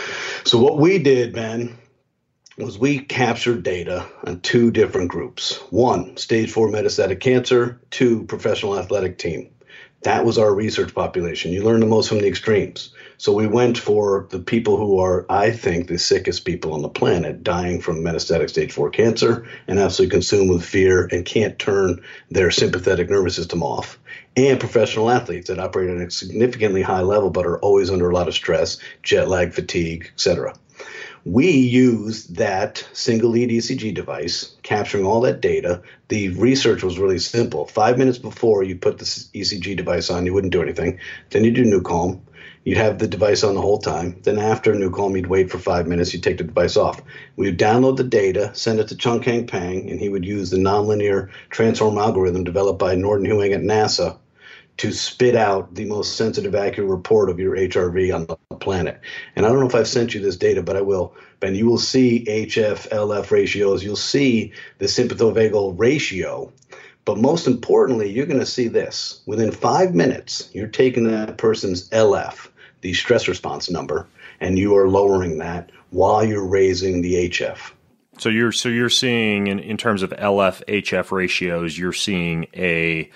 So what we did, Ben, was we captured data on two different groups. One, stage four metastatic cancer. Two, professional athletic team. That was our research population. You learn the most from the extremes. So we went for the people who are, I think, the sickest people on the planet, dying from metastatic stage four cancer and absolutely consumed with fear and can't turn their sympathetic nervous system off. And professional athletes that operate at a significantly high level but are always under a lot of stress, jet lag, fatigue, et cetera. We used that single lead E C G device, capturing all that data. The research was really simple. Five minutes before you put the E C G device on, you wouldn't do anything. Then you do NuCalm. You'd have the device on the whole time. Then after NuCalm, you'd wait for five minutes. You'd take the device off. We would download the data, send it to Chung Kang Pang, and he would use the nonlinear transform algorithm developed by Norton Huang at NASA to spit out the most sensitive, accurate report of your H R V on the planet. And I don't know if I've sent you this data, but I will. Ben, you will see H F L F ratios. You'll see the sympathovagal ratio. But most importantly, you're going to see this. Within five minutes, you're taking that person's L F, the stress response number, and you are lowering that while you're raising the H F. So you're so you're seeing in, in terms of L F H F ratios, you're seeing a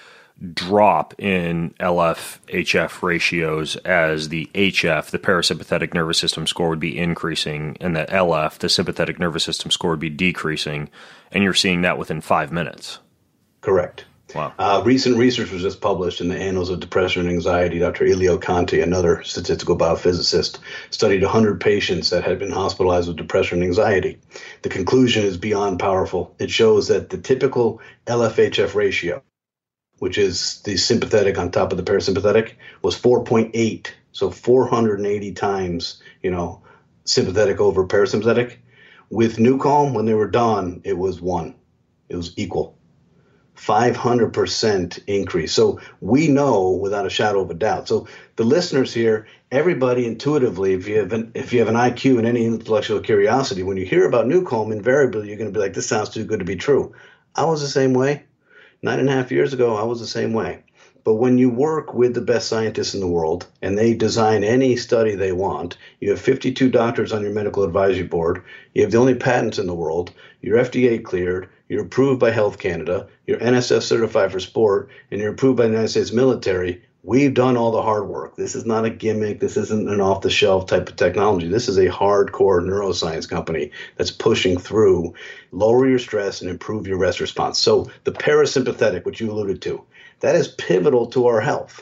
drop in L F H F ratios as the H F, the parasympathetic nervous system score, would be increasing, and the L F, the sympathetic nervous system score, would be decreasing, and you're seeing that within five minutes. Correct. Wow. Uh, recent research was just published in the Annals of Depression and Anxiety. Doctor Elio Conti, another statistical biophysicist, studied one hundred patients that had been hospitalized with depression and anxiety. The conclusion is beyond powerful. It shows that the typical L F H F ratio, which is the sympathetic on top of the parasympathetic, was four point eight. So four hundred eighty times, you know, sympathetic over parasympathetic. With NuCalm, when they were done, it was one. It was equal. five hundred percent increase. So we know without a shadow of a doubt. So the listeners here, everybody intuitively, if you have an, if you have an I Q and any intellectual curiosity, when you hear about NuCalm, invariably you're going to be like, this sounds too good to be true. I was the same way. Nine and a half years ago, I was the same way. But when you work with the best scientists in the world and they design any study they want, you have fifty-two doctors on your medical advisory board, you have the only patents in the world, you're F D A cleared, you're approved by Health Canada, you're N S F certified for sport, and you're approved by the United States military. We've done all the hard work. This is not a gimmick. This isn't an off-the-shelf type of technology. This is a hardcore neuroscience company that's pushing through, lower your stress and improve your rest response. So the parasympathetic, which you alluded to, that is pivotal to our health.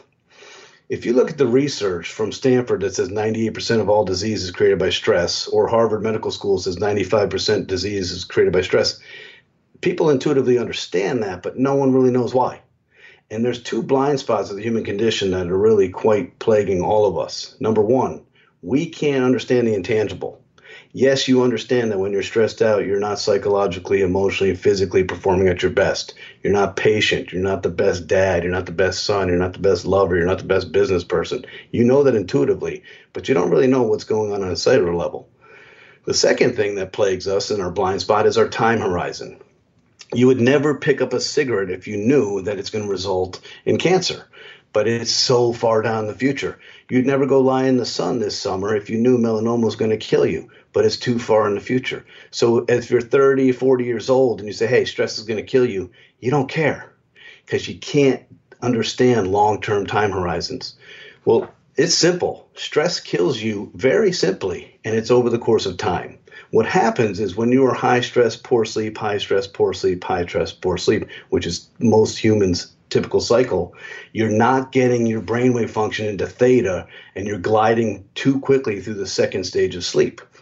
If you look at the research from Stanford that says ninety-eight percent of all disease is created by stress, or Harvard Medical School says ninety-five percent disease is created by stress, people intuitively understand that, but no one really knows why. And there's two blind spots of the human condition that are really quite plaguing all of us. Number one, we can't understand the intangible. Yes, you understand that when you're stressed out, you're not psychologically, emotionally, physically performing at your best. You're not patient. You're not the best dad. You're not the best son. You're not the best lover. You're not the best business person. You know that intuitively, but you don't really know what's going on on a cellular level. The second thing that plagues us in our blind spot is our time horizon. You would never pick up a cigarette if you knew that it's going to result in cancer, but it's so far down in the future. You'd never go lie in the sun this summer if you knew melanoma was going to kill you, but it's too far in the future. So if you're thirty, forty years old and you say, hey, stress is going to kill you, you don't care because you can't understand long-term time horizons. Well, it's simple. Stress kills you very simply, and it's over the course of time. What happens is when you are high stress, poor sleep, high stress, poor sleep, high stress, poor sleep, which is most humans' typical cycle, you're not getting your brainwave function into theta and you're gliding too quickly through the second stage of sleep.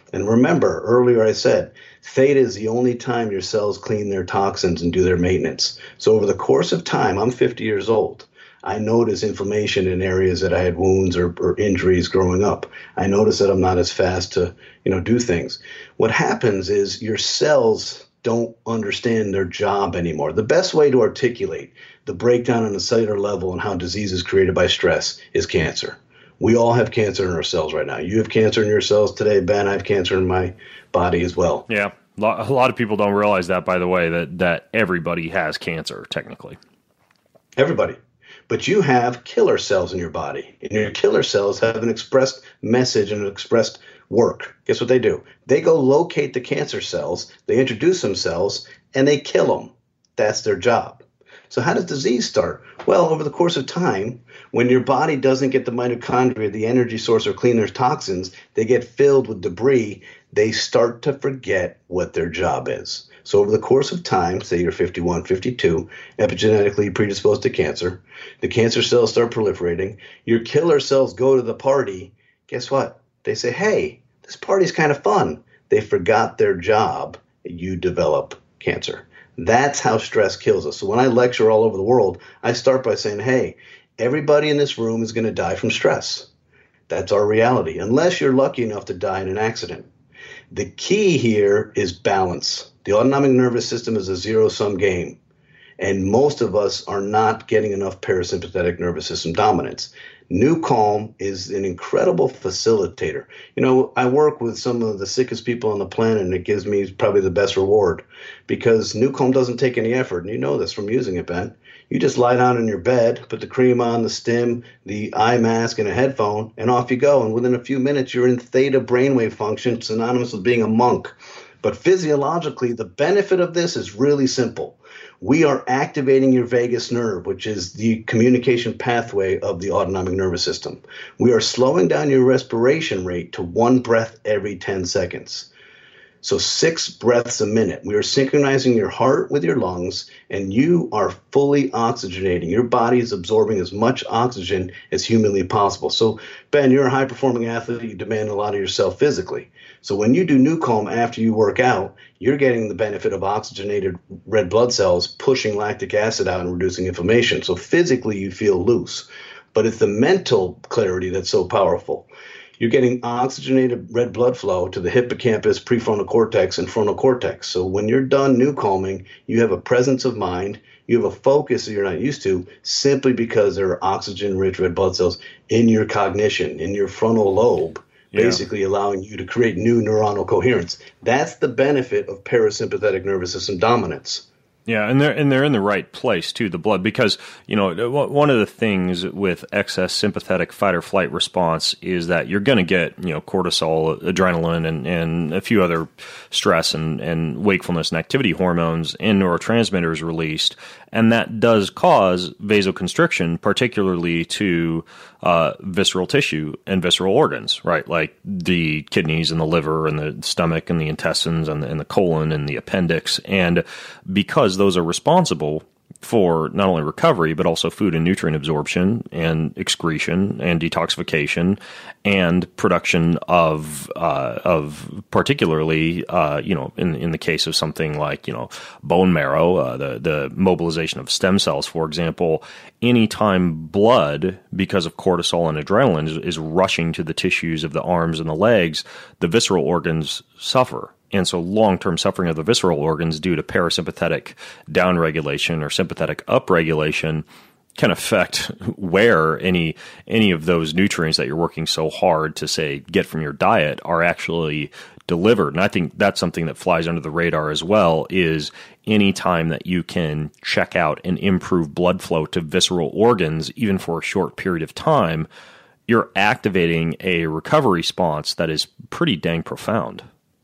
And remember, earlier I said, theta is the only time your cells clean their toxins and do their maintenance. So over the course of time, I'm fifty years old. I notice inflammation in areas that I had wounds or, or injuries growing up. I notice that I'm not as fast to, you know, do things. What happens is your cells don't understand their job anymore. The best way to articulate the breakdown on the cellular level and how disease is created by stress is cancer. We all have cancer in our cells right now. You have cancer in your cells today, Ben. I have cancer in my body as well. Yeah. A lot of people don't realize that, by the way, that, that everybody has cancer, technically. Everybody. But you have killer cells in your body, and your killer cells have an expressed message and an expressed work. Guess what they do? They go locate the cancer cells, they introduce themselves, and they kill them. That's their job. So how does disease start? Well, over the course of time, when your body doesn't get the mitochondria, the energy source, or clean their toxins, they get filled with debris. They start to forget what their job is. So over the course of time, say you're fifty-one, fifty-two, epigenetically predisposed to cancer, the cancer cells start proliferating, your killer cells go to the party. Guess what? They say, hey, this party's kind of fun. They forgot their job. You develop cancer. That's how stress kills us. So when I lecture all over the world, I start by saying, hey, everybody in this room is going to die from stress. That's our reality, unless you're lucky enough to die in an accident. The key here is balance. The autonomic nervous system is a zero-sum game, and most of us are not getting enough parasympathetic nervous system dominance. NuCalm is an incredible facilitator. You know, I work with some of the sickest people on the planet, and it gives me probably the best reward because NuCalm doesn't take any effort, and you know this from using it, Ben. You just lie down in your bed, put the cream on, the stim, the eye mask, and a headphone, and off you go. And within a few minutes, you're in theta brainwave function, synonymous with being a monk. But physiologically, the benefit of this is really simple. We are activating your vagus nerve, which is the communication pathway of the autonomic nervous system. We are slowing down your respiration rate to one breath every ten seconds. So six breaths a minute. We are synchronizing your heart with your lungs, and you are fully oxygenating. Your body is absorbing as much oxygen as humanly possible. So, Ben, you're a high-performing athlete. You demand a lot of yourself physically. So when you do NuCalm after you work out, you're getting the benefit of oxygenated red blood cells pushing lactic acid out and reducing inflammation. So physically, you feel loose. But it's the mental clarity that's so powerful. You're getting oxygenated red blood flow to the hippocampus, prefrontal cortex, and frontal cortex. So when you're done NuCalming, you have a presence of mind, you have a focus that you're not used to simply because there are oxygen-rich red blood cells in your cognition, in your frontal lobe, yeah. Basically allowing you to create new neuronal coherence. That's the benefit of parasympathetic nervous system dominance. Yeah, and they're and they're in the right place too, the blood, because you know one of the things with excess sympathetic fight or flight response is that you're going to get you know cortisol, adrenaline, and, and a few other stress and, and wakefulness and activity hormones and neurotransmitters released, and that does cause vasoconstriction, particularly to uh, visceral tissue and visceral organs, right? Like the kidneys and the liver and the stomach and the intestines and the, and the colon and the appendix, and because those are responsible for not only recovery, but also food and nutrient absorption and excretion and detoxification and production of, uh, of particularly, uh, you know, in, in the case of something like, you know, bone marrow, uh, the, the mobilization of stem cells, for example, anytime blood, because of cortisol and adrenaline, is, is rushing to the tissues of the arms and the legs, the visceral organs suffer. And so long-term suffering of the visceral organs due to parasympathetic downregulation or sympathetic upregulation can affect where any any of those nutrients that you're working so hard to, say, get from your diet are actually delivered. And I think that's something that flies under the radar as well, is any time that you can check out and improve blood flow to visceral organs, even for a short period of time, you're activating a recovery response that is pretty dang profound.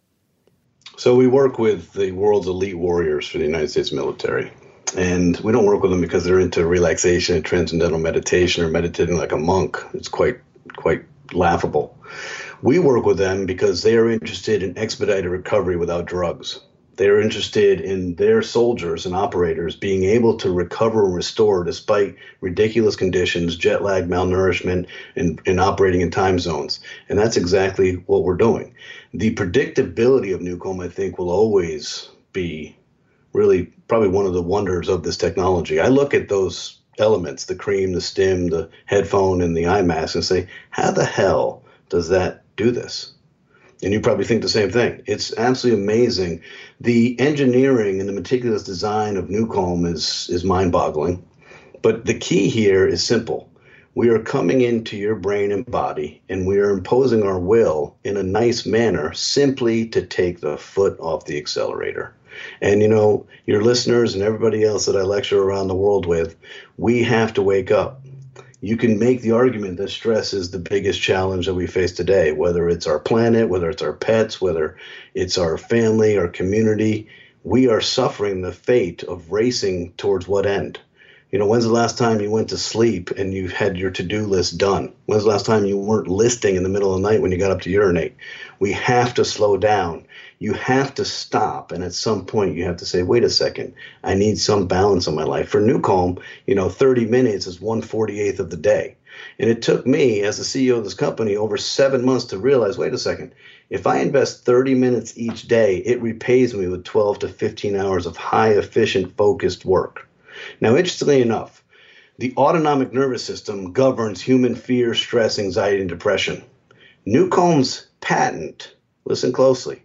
So we work with the world's elite warriors for the United States military, and we don't work with them because they're into relaxation and transcendental meditation or meditating like a monk. It's quite quite laughable. We work with them because they are interested in expedited recovery without drugs. They're interested in their soldiers and operators being able to recover and restore despite ridiculous conditions, jet lag, malnourishment, and, and operating in time zones. And that's exactly what we're doing. The predictability of Newcomb, I think, will always be really probably one of the wonders of this technology. I look at those elements, the cream, the stim, the headphone, and the eye mask, and say, how the hell does that do this? And you probably think the same thing. It's absolutely amazing. The engineering and the meticulous design of Newcomb is, is mind-boggling. But the key here is simple. We are coming into your brain and body, and we are imposing our will in a nice manner simply to take the foot off the accelerator. And, you know, your listeners and everybody else that I lecture around the world with, we have to wake up. You can make the argument that stress is the biggest challenge that we face today, whether it's our planet, whether it's our pets, whether it's our family, our community. We are suffering the fate of racing towards what end? You know, when's the last time you went to sleep and you had your to-do list done? When's the last time you weren't listing in the middle of the night when you got up to urinate? We have to slow down. You have to stop, and at some point you have to say, wait a second, I need some balance in my life. For Newcomb, you know, thirty minutes is one forty-eighth of the day. And it took me, as the C E O of this company, over seven months to realize, wait a second, if I invest thirty minutes each day, it repays me with twelve to fifteen hours of high, efficient, focused work. Now, interestingly enough, the autonomic nervous system governs human fear, stress, anxiety, and depression. Newcomb's patent, listen closely,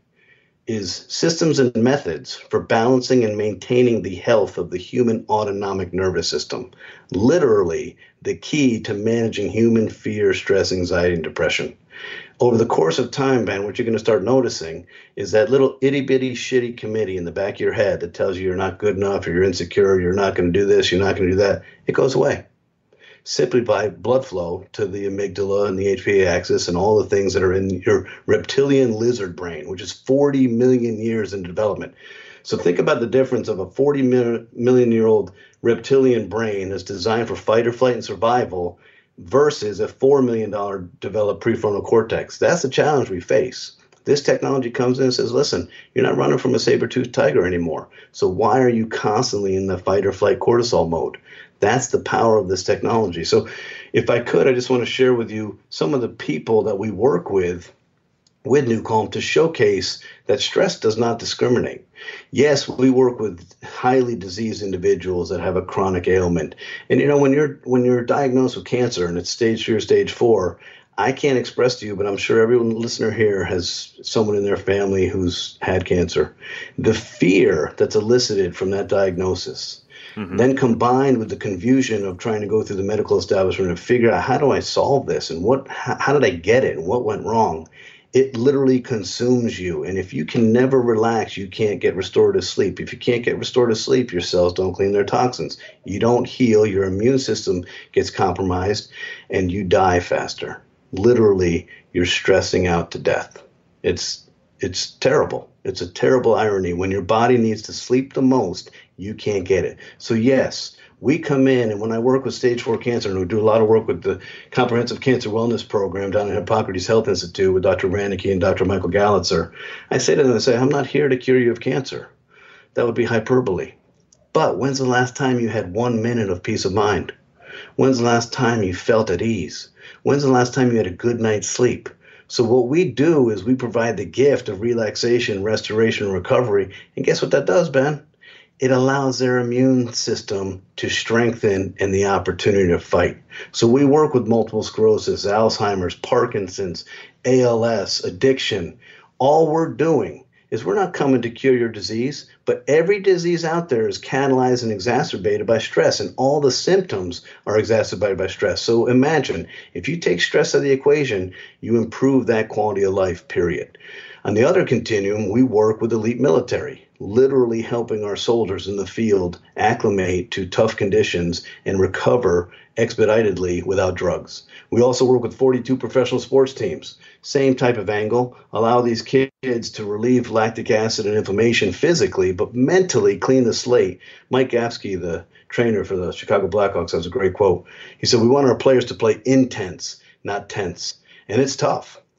is systems and methods for balancing and maintaining the health of the human autonomic nervous system. Literally, the key to managing human fear, stress, anxiety, and depression. Over the course of time, Ben, what you're going to start noticing is that little itty-bitty shitty committee in the back of your head that tells you you're not good enough, or you're insecure, you're not going to do this, you're not going to do that. It goes away simply by blood flow to the amygdala and the H P A axis and all the things that are in your reptilian lizard brain, which is forty million years in development. So think about the difference of a forty million year old reptilian brain that's designed for fight or flight and survival versus a four million dollars developed prefrontal cortex. That's the challenge we face. This technology comes in and says, listen, you're not running from a saber-toothed tiger anymore. So why are you constantly in the fight or flight cortisol mode? That's the power of this technology. So if I could, I just want to share with you some of the people that we work with with Newcomb to showcase that stress does not discriminate. Yes, we work with highly diseased individuals that have a chronic ailment. And, you know, when you're when you're diagnosed with cancer and it's stage three or stage four, I can't express to you, but I'm sure every listener here has someone in their family who's had cancer. The fear that's elicited from that diagnosis, mm-hmm. then combined with the confusion of trying to go through the medical establishment and figure out how do I solve this and what, how, how did I get it and what went wrong? It literally consumes you. And if you can never relax, you can't get restorative sleep. If you can't get restorative sleep, your cells don't clean their toxins. You don't heal. Your immune system gets compromised and you die faster. Literally, you're stressing out to death. It's it's terrible. It's a terrible irony. When your body needs to sleep the most, you can't get it. So yes, we come in, and when I work with stage four cancer, and we do a lot of work with the Comprehensive Cancer Wellness Program down at Hippocrates Health Institute with Doctor Ranicky and Doctor Michael Gallitzer, I say to them, I say, I'm not here to cure you of cancer. That would be hyperbole. But when's the last time you had one minute of peace of mind? When's the last time you felt at ease? When's the last time you had a good night's sleep? So what we do is we provide the gift of relaxation, restoration, and recovery. And guess what that does, Ben? It allows their immune system to strengthen and the opportunity to fight. So we work with multiple sclerosis, Alzheimer's, Parkinson's, A L S, addiction. All we're doing is we're not coming to cure your disease, but every disease out there is catalyzed and exacerbated by stress, and all the symptoms are exacerbated by stress. So imagine, if you take stress out of the equation, you improve that quality of life, period. On the other continuum, we work with elite military, literally helping our soldiers in the field acclimate to tough conditions and recover expeditedly without drugs. We also work with forty-two professional sports teams. Same type of angle, allow these kids to relieve lactic acid and inflammation physically, but mentally clean the slate. Mike Gapsky, the trainer for the Chicago Blackhawks, has a great quote. He said, we want our players to play intense, not tense. And it's tough.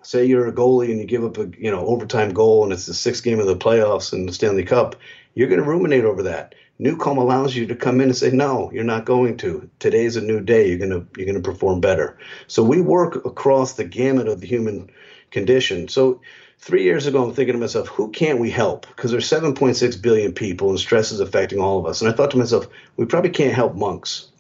say you're a goalie and you give up a you know overtime goal and it's the sixth game of the playoffs and the Stanley Cup, you're going to ruminate over that. Newcomb allows you to come in and say, no, you're not going to. Today's a new day. You're going to you're going to perform better. So we work across the gamut of the human condition. So three years ago, I'm thinking to myself, who can't we help? Because there's seven point six billion people and stress is affecting all of us. And I thought to myself, we probably can't help monks.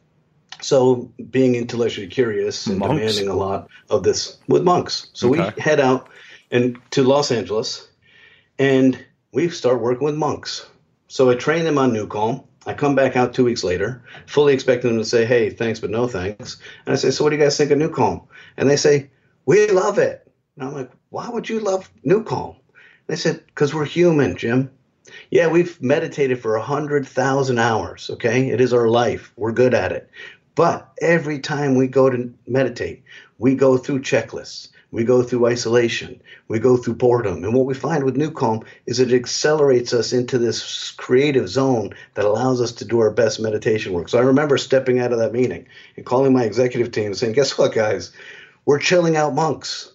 So being intellectually curious and Monks? demanding a lot of this with monks. So Okay. we head out and to Los Angeles and we start working with monks. So I train them on Newcomb. I come back out two weeks later, fully expecting them to say, hey, thanks, but no thanks. And I say, so what do you guys think of Newcomb? And they say, we love it. And I'm like, why would you love Newcomb? They said, because we're human, Jim. Yeah, we've meditated for one hundred thousand hours, okay? It is our life. We're good at it. But every time we go to meditate, we go through checklists. We go through isolation. We go through boredom. And what we find with Newcomb is it accelerates us into this creative zone that allows us to do our best meditation work. So I remember stepping out of that meeting and calling my executive team and saying, guess what, guys? We're chilling out monks.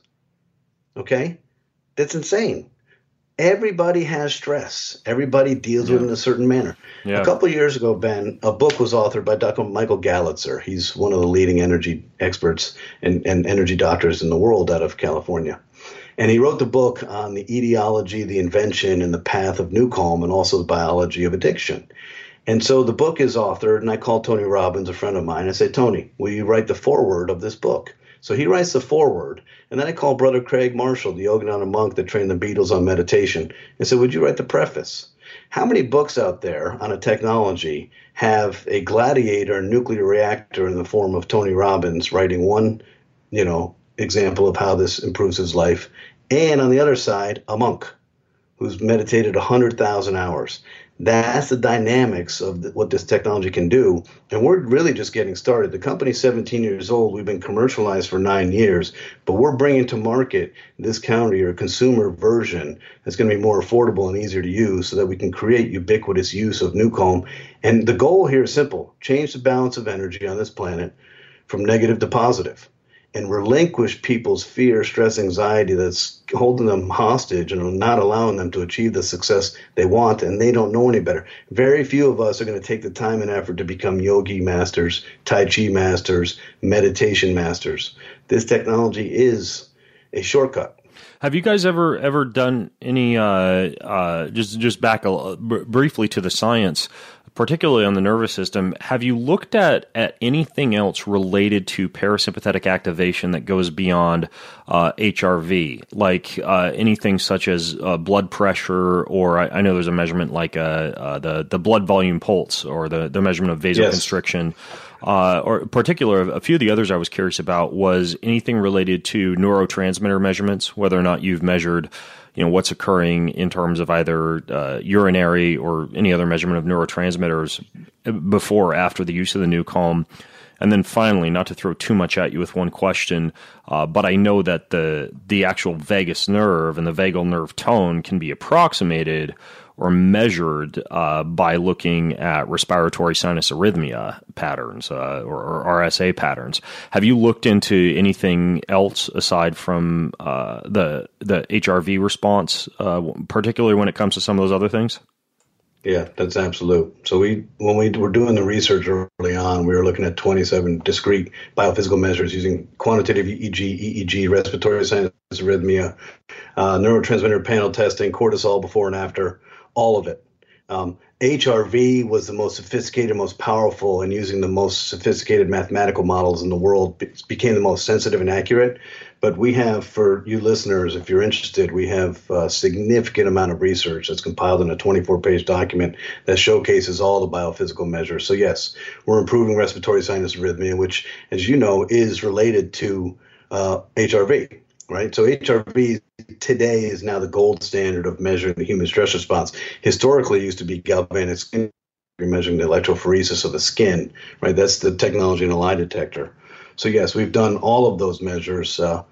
Okay? That's insane. Everybody has stress. Everybody deals Yeah. with it in a certain manner. Yeah. A couple of years ago, Ben, a book was authored by Doctor Michael Gallitzer. He's one of the leading energy experts and, and energy doctors in the world out of California. And he wrote the book on the etiology, the invention, and the path of Newcomb, and also the biology of addiction. And so the book is authored, and I called Tony Robbins, a friend of mine. I said, Tony, will you write the foreword of this book? So he writes the foreword, and then I called Brother Craig Marshall, the Yogananda monk that trained the Beatles on meditation, and said, would you write the preface? How many books out there on a technology have a gladiator nuclear reactor in the form of Tony Robbins writing one, you know, example of how this improves his life, and on the other side, a monk who's meditated one hundred thousand hours? That's the dynamics of the, what this technology can do. And we're really just getting started. The company's seventeen years old. We've been commercialized for nine years, but we're bringing to market this calendar year a consumer version that's going to be more affordable and easier to use so that we can create ubiquitous use of Newcomb. And the goal here is simple: change the balance of energy on this planet from negative to positive, and relinquish people's fear, stress, anxiety that's holding them hostage and not allowing them to achieve the success they want, and they don't know any better. Very few of us are going to take the time and effort to become yogi masters, Tai Chi masters, meditation masters. This technology is a shortcut. Have you guys ever ever done any uh, uh, just just back a, br- briefly to the science, particularly on the nervous system? Have you looked at at anything else related to parasympathetic activation that goes beyond uh, H R V, like uh, anything such as uh, blood pressure, or I, I know there's a measurement like uh, uh, the the blood volume pulse, or the the measurement of vasoconstriction. Yes. Uh, or particular, a few of the others I was curious about was anything related to neurotransmitter measurements, whether or not you've measured, you know, what's occurring in terms of either uh, urinary or any other measurement of neurotransmitters before or after the use of the Newcomb. And then finally, not to throw too much at you with one question, uh, but I know that the the actual vagus nerve and the vagal nerve tone can be approximated or measured uh, by looking at respiratory sinus arrhythmia patterns uh, or, or R S A patterns. Have you looked into anything else aside from uh, the the H R V response, uh, particularly when it comes to some of those other things? Yeah, that's absolute. So we, when we were doing the research early on, we were looking at twenty-seven discrete biophysical measures using quantitative E E G, E E G, respiratory sinus arrhythmia, uh, neurotransmitter panel testing, cortisol before and after, all of it. Um, H R V was the most sophisticated, most powerful, and using the most sophisticated mathematical models in the world be- became the most sensitive and accurate. But we have, for you listeners, if you're interested, we have a significant amount of research that's compiled in a twenty-four page document that showcases all the biophysical measures. So yes, we're improving respiratory sinus arrhythmia, which, as you know, is related to uh, H R V. Right. So H R V today is now the gold standard of measuring the human stress response. Historically, it used to be galvanic skin. You're measuring the electrophoresis of the skin. Right. That's the technology in a lie detector. So, yes, we've done all of those measures. Uh,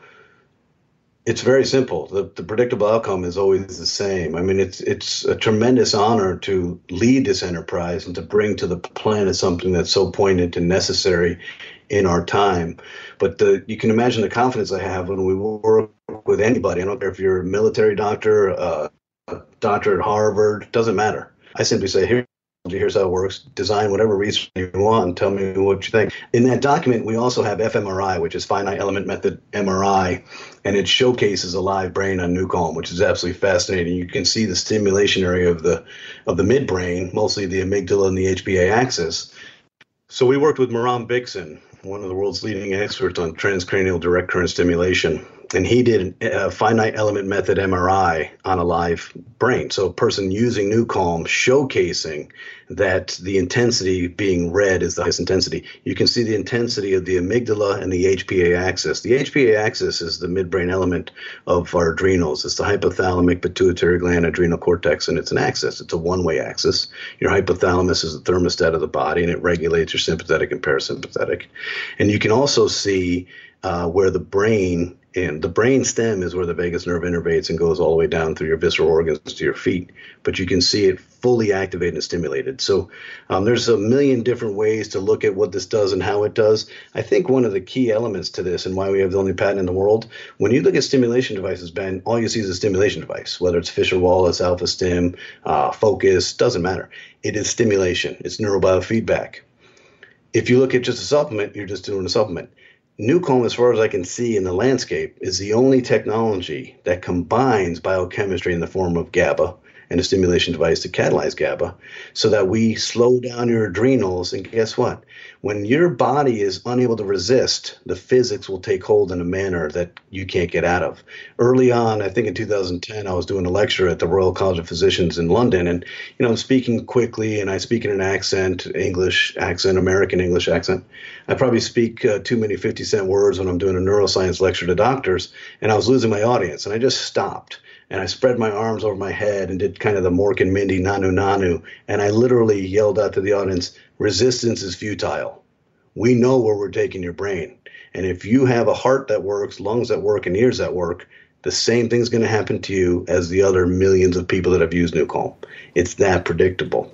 it's very simple. The, the predictable outcome is always the same. I mean, it's it's a tremendous honor to lead this enterprise and to bring to the planet something that's so poignant and necessary in our time. But the, you can imagine the confidence I have when we work with anybody. I don't care if you're a military doctor, uh, a doctor at Harvard, doesn't matter. I simply say, here, here's how it works. Design whatever research you want and tell me what you think. In that document, we also have f M R I, which is finite element method M R I, and it showcases a live brain on Newcomb, which is absolutely fascinating. You can see the stimulation area of the of the midbrain, mostly the amygdala and the H P A axis. So we worked with Miran Bixen, one of the world's leading experts on transcranial direct current stimulation, and he did a finite element method M R I on a live brain. So a person using Newcomb showcasing that the intensity being red is the highest intensity. You can see the intensity of the amygdala and the H P A axis. The H P A axis is the midbrain element of our adrenals. It's the hypothalamic pituitary gland adrenal cortex, and it's an axis. It's a one-way axis. Your hypothalamus is the thermostat of the body, and it regulates your sympathetic and parasympathetic. And you can also see uh, where the brain And the brain stem is where the vagus nerve innervates and goes all the way down through your visceral organs to your feet. But you can see it fully activated and stimulated. So um, there's a million different ways to look at what this does and how it does. I think one of the key elements to this and why we have the only patent in the world, when you look at stimulation devices, Ben, all you see is a stimulation device, whether it's Fisher-Wallace, AlphaStim, uh, Focus, doesn't matter. It is stimulation. It's neurobiofeedback. If you look at just a supplement, you're just doing a supplement. Newcomb, as far as I can see in the landscape, is the only technology that combines biochemistry in the form of GABA and a stimulation device to catalyze GABA so that we slow down your adrenals. And guess what? When your body is unable to resist, the physics will take hold in a manner that you can't get out of. Early on, I think in two thousand ten, I was doing a lecture at the Royal College of Physicians in London. And, you know, I'm speaking quickly and I speak in an accent, English accent, American English accent. I probably speak uh, too many fifty cent words when I'm doing a neuroscience lecture to doctors. And I was losing my audience. And I just stopped. And I spread my arms over my head and did kind of the Mork and Mindy nanu nanu. And I literally yelled out to the audience, resistance is futile. We know where we're taking your brain. And if you have a heart that works, lungs that work, and ears that work, the same thing's going to happen to you as the other millions of people that have used Newcomb. It's that predictable.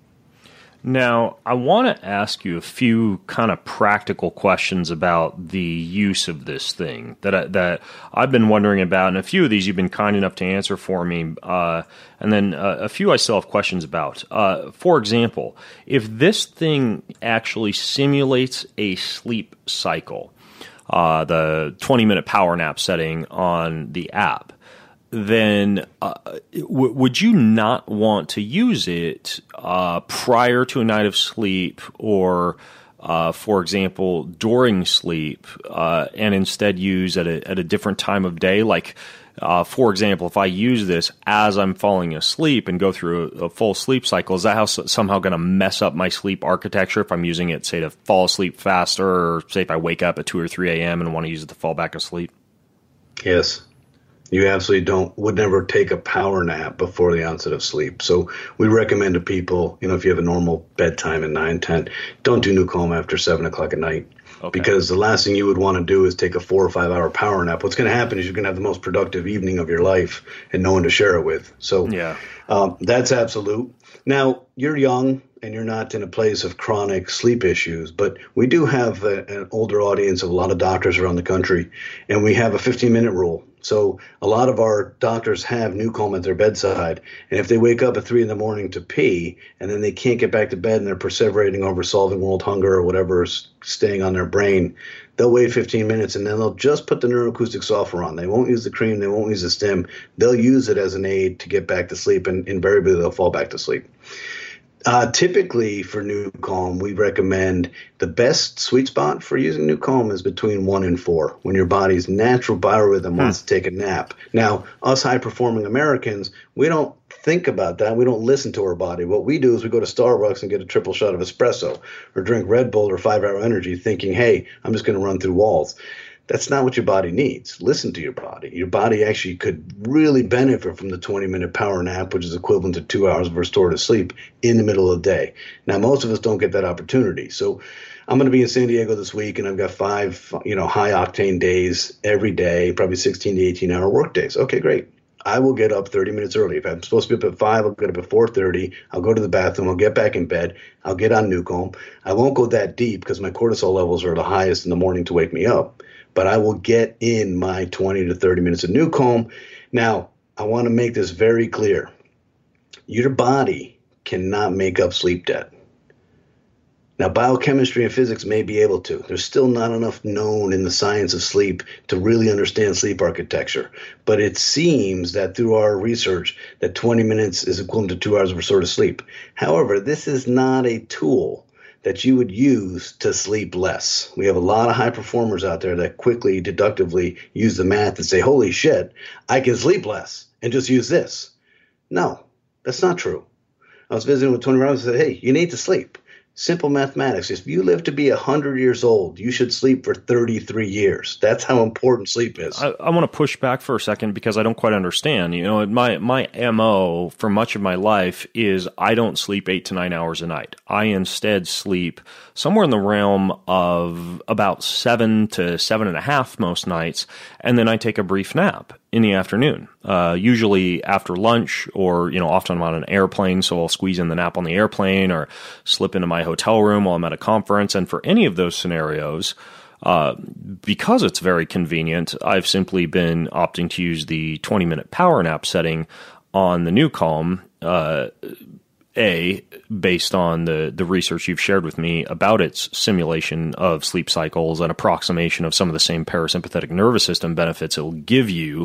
Now, I want to ask you a few kind of practical questions about the use of this thing that I, that I've been wondering about, and a few of these you've been kind enough to answer for me, uh, and then uh, a few I still have questions about. Uh, for example, if this thing actually simulates a sleep cycle, uh, the twenty-minute power nap setting on the app, then uh, w- would you not want to use it uh, prior to a night of sleep or, uh, for example, during sleep uh, and instead use at a, at a different time of day? Like, uh, for example, if I use this as I'm falling asleep and go through a, a full sleep cycle, is that how, somehow going to mess up my sleep architecture if I'm using it, say, to fall asleep faster, or say if I wake up at two or three a.m. and want to use it to fall back asleep? Yes. You absolutely don't, would never take a power nap before the onset of sleep. So we recommend to people, you know, if you have a normal bedtime at nine, ten, don't do Newcomb after seven o'clock at night. Okay. Because the last thing you would want to do is take a four or five hour power nap. What's going to happen is you're going to have the most productive evening of your life and no one to share it with. So yeah, um, that's absolute. Now, you're young and you're not in a place of chronic sleep issues, but we do have a, an older audience of a lot of doctors around the country, and we have a fifteen minute rule. So a lot of our doctors have Newcomb at their bedside, and if they wake up at three in the morning to pee, and then they can't get back to bed and they're perseverating over solving world hunger or whatever is staying on their brain, they'll wait fifteen minutes and then they'll just put the neuroacoustic softener on. They won't use the cream. They won't use the stim. They'll use it as an aid to get back to sleep, and invariably they'll fall back to sleep. Uh, typically for Newcomb, we recommend the best sweet spot for using Newcomb is between one and four, when your body's natural biorhythm hmm. wants to take a nap. Now, us high-performing Americans, we don't think about that. We don't listen to our body. What we do is we go to Starbucks and get a triple shot of espresso or drink Red Bull or five hour Energy thinking, hey, I'm just going to run through walls. That's not what your body needs. Listen to your body. Your body actually could really benefit from the twenty minute power nap, which is equivalent to two hours of restorative sleep in the middle of the day. Now, most of us don't get that opportunity. So I'm going to be in San Diego this week, and I've got five, you know, high octane days every day, probably sixteen to eighteen hour work days. Okay, great. I will get up thirty minutes early. If I'm supposed to be up at five, I'll get up at four thirty. I'll go to the bathroom. I'll get back in bed. I'll get on Nucomb. I won't go that deep because my cortisol levels are the highest in the morning to wake me up. But I will get in my twenty to thirty minutes of Nucomb. Now, I want to make this very clear. Your body cannot make up sleep debt. Now, biochemistry and physics may be able to. There's still not enough known in the science of sleep to really understand sleep architecture. But it seems that through our research that twenty minutes is equivalent to two hours of restorative sleep. However, this is not a tool that you would use to sleep less. We have a lot of high performers out there that quickly, deductively use the math and say, holy shit, I can sleep less and just use this. No, that's not true. I was visiting with Tony Robbins and said, hey, you need to sleep. Simple mathematics. If you live to be one hundred years old, you should sleep for thirty-three years. That's how important sleep is. I, I want to push back for a second because I don't quite understand. You know, my my M O for much of my life is I don't sleep eight to nine hours a night. I instead sleep somewhere in the realm of about seven to seven and a half most nights, and then I take a brief nap in the afternoon, uh, usually after lunch, or, you know, often I'm on an airplane, so I'll squeeze in the nap on the airplane or slip into my hotel room while I'm at a conference. And for any of those scenarios, uh, because it's very convenient, I've simply been opting to use the twenty minute power nap setting on the Nucomb, uh, A, based on the, the research you've shared with me about its simulation of sleep cycles and approximation of some of the same parasympathetic nervous system benefits it will give you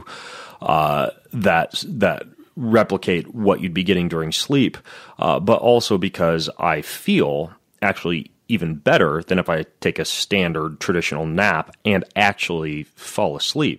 uh, that that replicate what you'd be getting during sleep, uh, but also because I feel actually even better than if I take a standard traditional nap and actually fall asleep.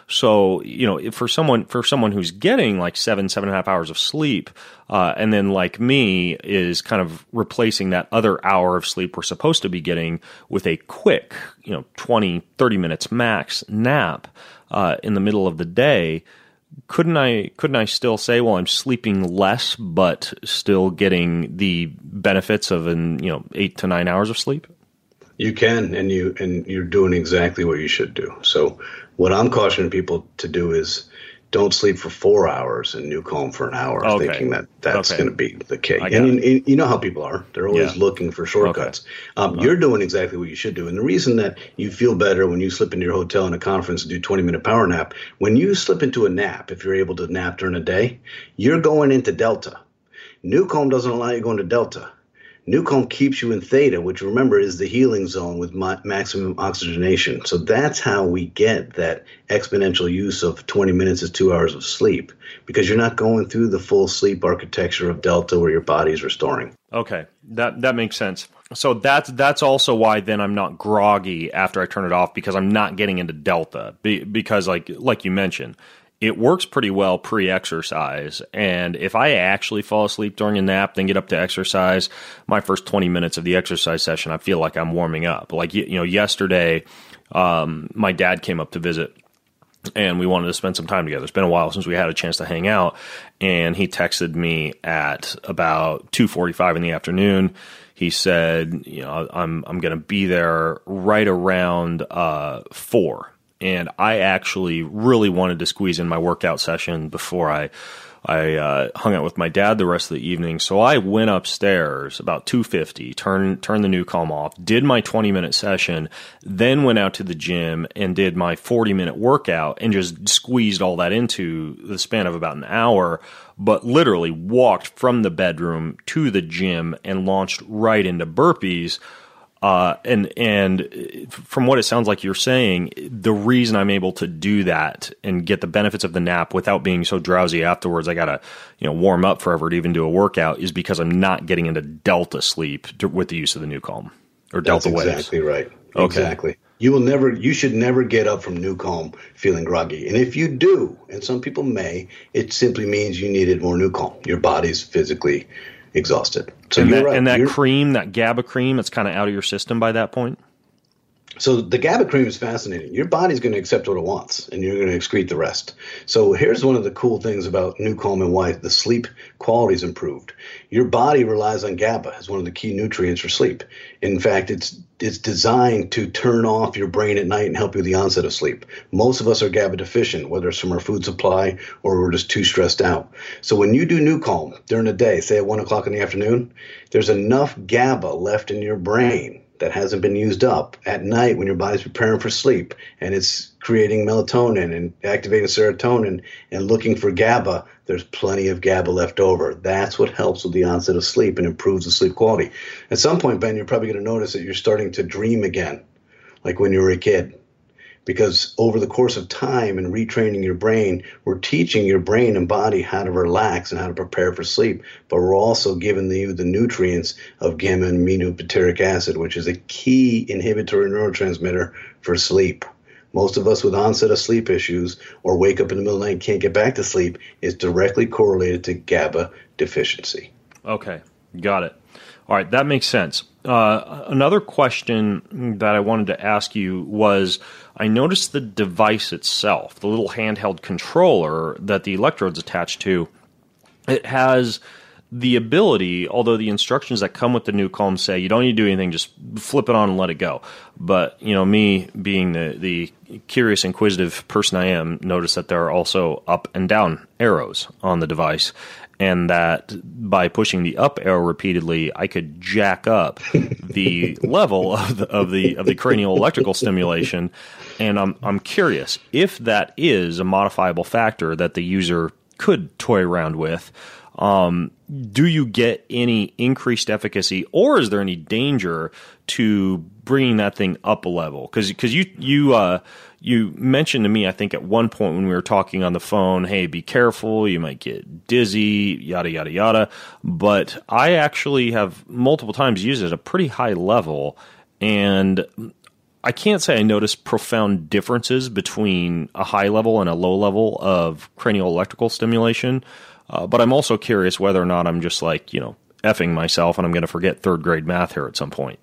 So, you know, for someone for someone who's getting like seven, seven and a half hours of sleep, uh, and then like me is kind of replacing that other hour of sleep we're supposed to be getting with a quick, you know, twenty, thirty minutes max nap uh, in the middle of the day, couldn't I couldn't I still say, well, I'm sleeping less, but still getting the benefits of an, you know, eight to nine hours of sleep? You can, and you and you're doing exactly what you should do. So what I'm cautioning people to do is don't sleep for four hours and Nucomb for an hour, okay. thinking that that's okay. going to be the case. And you, you know how people are. They're always yeah. looking for shortcuts. Okay. Um, uh-huh. You're doing exactly what you should do. And the reason that you feel better when you slip into your hotel in a conference and do twenty minute power nap, when you slip into a nap, if you're able to nap during the day, you're going into delta. Nucomb doesn't allow you to go into delta. Nucomb keeps you in theta, which, remember, is the healing zone with ma- maximum oxygenation. So that's how we get that exponential use of twenty minutes is two hours of sleep, because you're not going through the full sleep architecture of delta where your body's restoring. Okay, that that makes sense. So that's that's also why then I'm not groggy after I turn it off, because I'm not getting into delta. Be, because like like you mentioned, it works pretty well pre-exercise, and if I actually fall asleep during a nap, then get up to exercise, my first twenty minutes of the exercise session, I feel like I'm warming up. Like, you know, yesterday, um, my dad came up to visit, and we wanted to spend some time together. It's been a while since we had a chance to hang out, and he texted me at about two forty-five in the afternoon. He said, you know, I'm I'm going to be there right around uh, four. And I actually really wanted to squeeze in my workout session before I I uh, hung out with my dad the rest of the evening. So I went upstairs about two fifty, turned turned the Nucomb off, did my twenty minute session, then went out to the gym and did my forty minute workout and just squeezed all that into the span of about an hour, but literally walked from the bedroom to the gym and launched right into burpees. Uh, and, and from what it sounds like you're saying, the reason I'm able to do that and get the benefits of the nap without being so drowsy afterwards, I gotta, you know, warm up forever to even do a workout, is because I'm not getting into delta sleep to, with the use of the Nucomb or delta That's waves. Exactly right. Okay. Exactly. You will never, you should never get up from Nucomb feeling groggy. And if you do, and some people may, it simply means you needed more Nucomb. Your body's physically exhausted. So and you're that, right. And that you're, cream, that GABA cream, it's kind of out of your system by that point? So the GABA cream is fascinating. Your body's going to accept what it wants, and you're going to excrete the rest. So here's one of the cool things about Nucalm and why the sleep quality is improved. Your body relies on GABA as one of the key nutrients for sleep. In fact, it's it's designed to turn off your brain at night and help you with the onset of sleep. Most of us are GABA deficient, whether it's from our food supply or we're just too stressed out. So when you do Nucalm during the day, say at one o'clock in the afternoon, there's enough GABA left in your brain that hasn't been used up at night when your body's preparing for sleep, and it's creating melatonin and activating serotonin and looking for GABA. There's plenty of GABA left over. That's what helps with the onset of sleep and improves the sleep quality. At some point, Ben, you're probably going to notice that you're starting to dream again, like when you were a kid. Because over the course of time and retraining your brain, we're teaching your brain and body how to relax and how to prepare for sleep. But we're also giving you the nutrients of gamma-aminobutyric acid, which is a key inhibitory neurotransmitter for sleep. Most of us with onset of sleep issues or wake up in the middle of the night and can't get back to sleep is directly correlated to GABA deficiency. Okay, got it. All right, that makes sense. Uh, another question that I wanted to ask you was, I noticed the device itself, the little handheld controller that the electrode's attached to, it has the ability, although the instructions that come with the Nucalm say you don't need to do anything, just flip it on and let it go. But, you know, me being the, the curious, inquisitive person I am, noticed that there are also up and down arrows on the device, and that by pushing the up arrow repeatedly, I could jack up the level of the, of the of the cranial electrical stimulation. And I'm I'm curious if that is a modifiable factor that the user could toy around with. Um, do you get any increased efficacy, or is there any danger to bringing that thing up a level? Because because you you uh, you mentioned to me, I think at one point when we were talking on the phone, hey, be careful, you might get dizzy, yada yada yada. But I actually have multiple times used it at a pretty high level, and I can't say I noticed profound differences between a high level and a low level of cranial electrical stimulation. Uh, but I'm also curious whether or not I'm just like, you know, effing myself and I'm going to forget third grade math here at some point.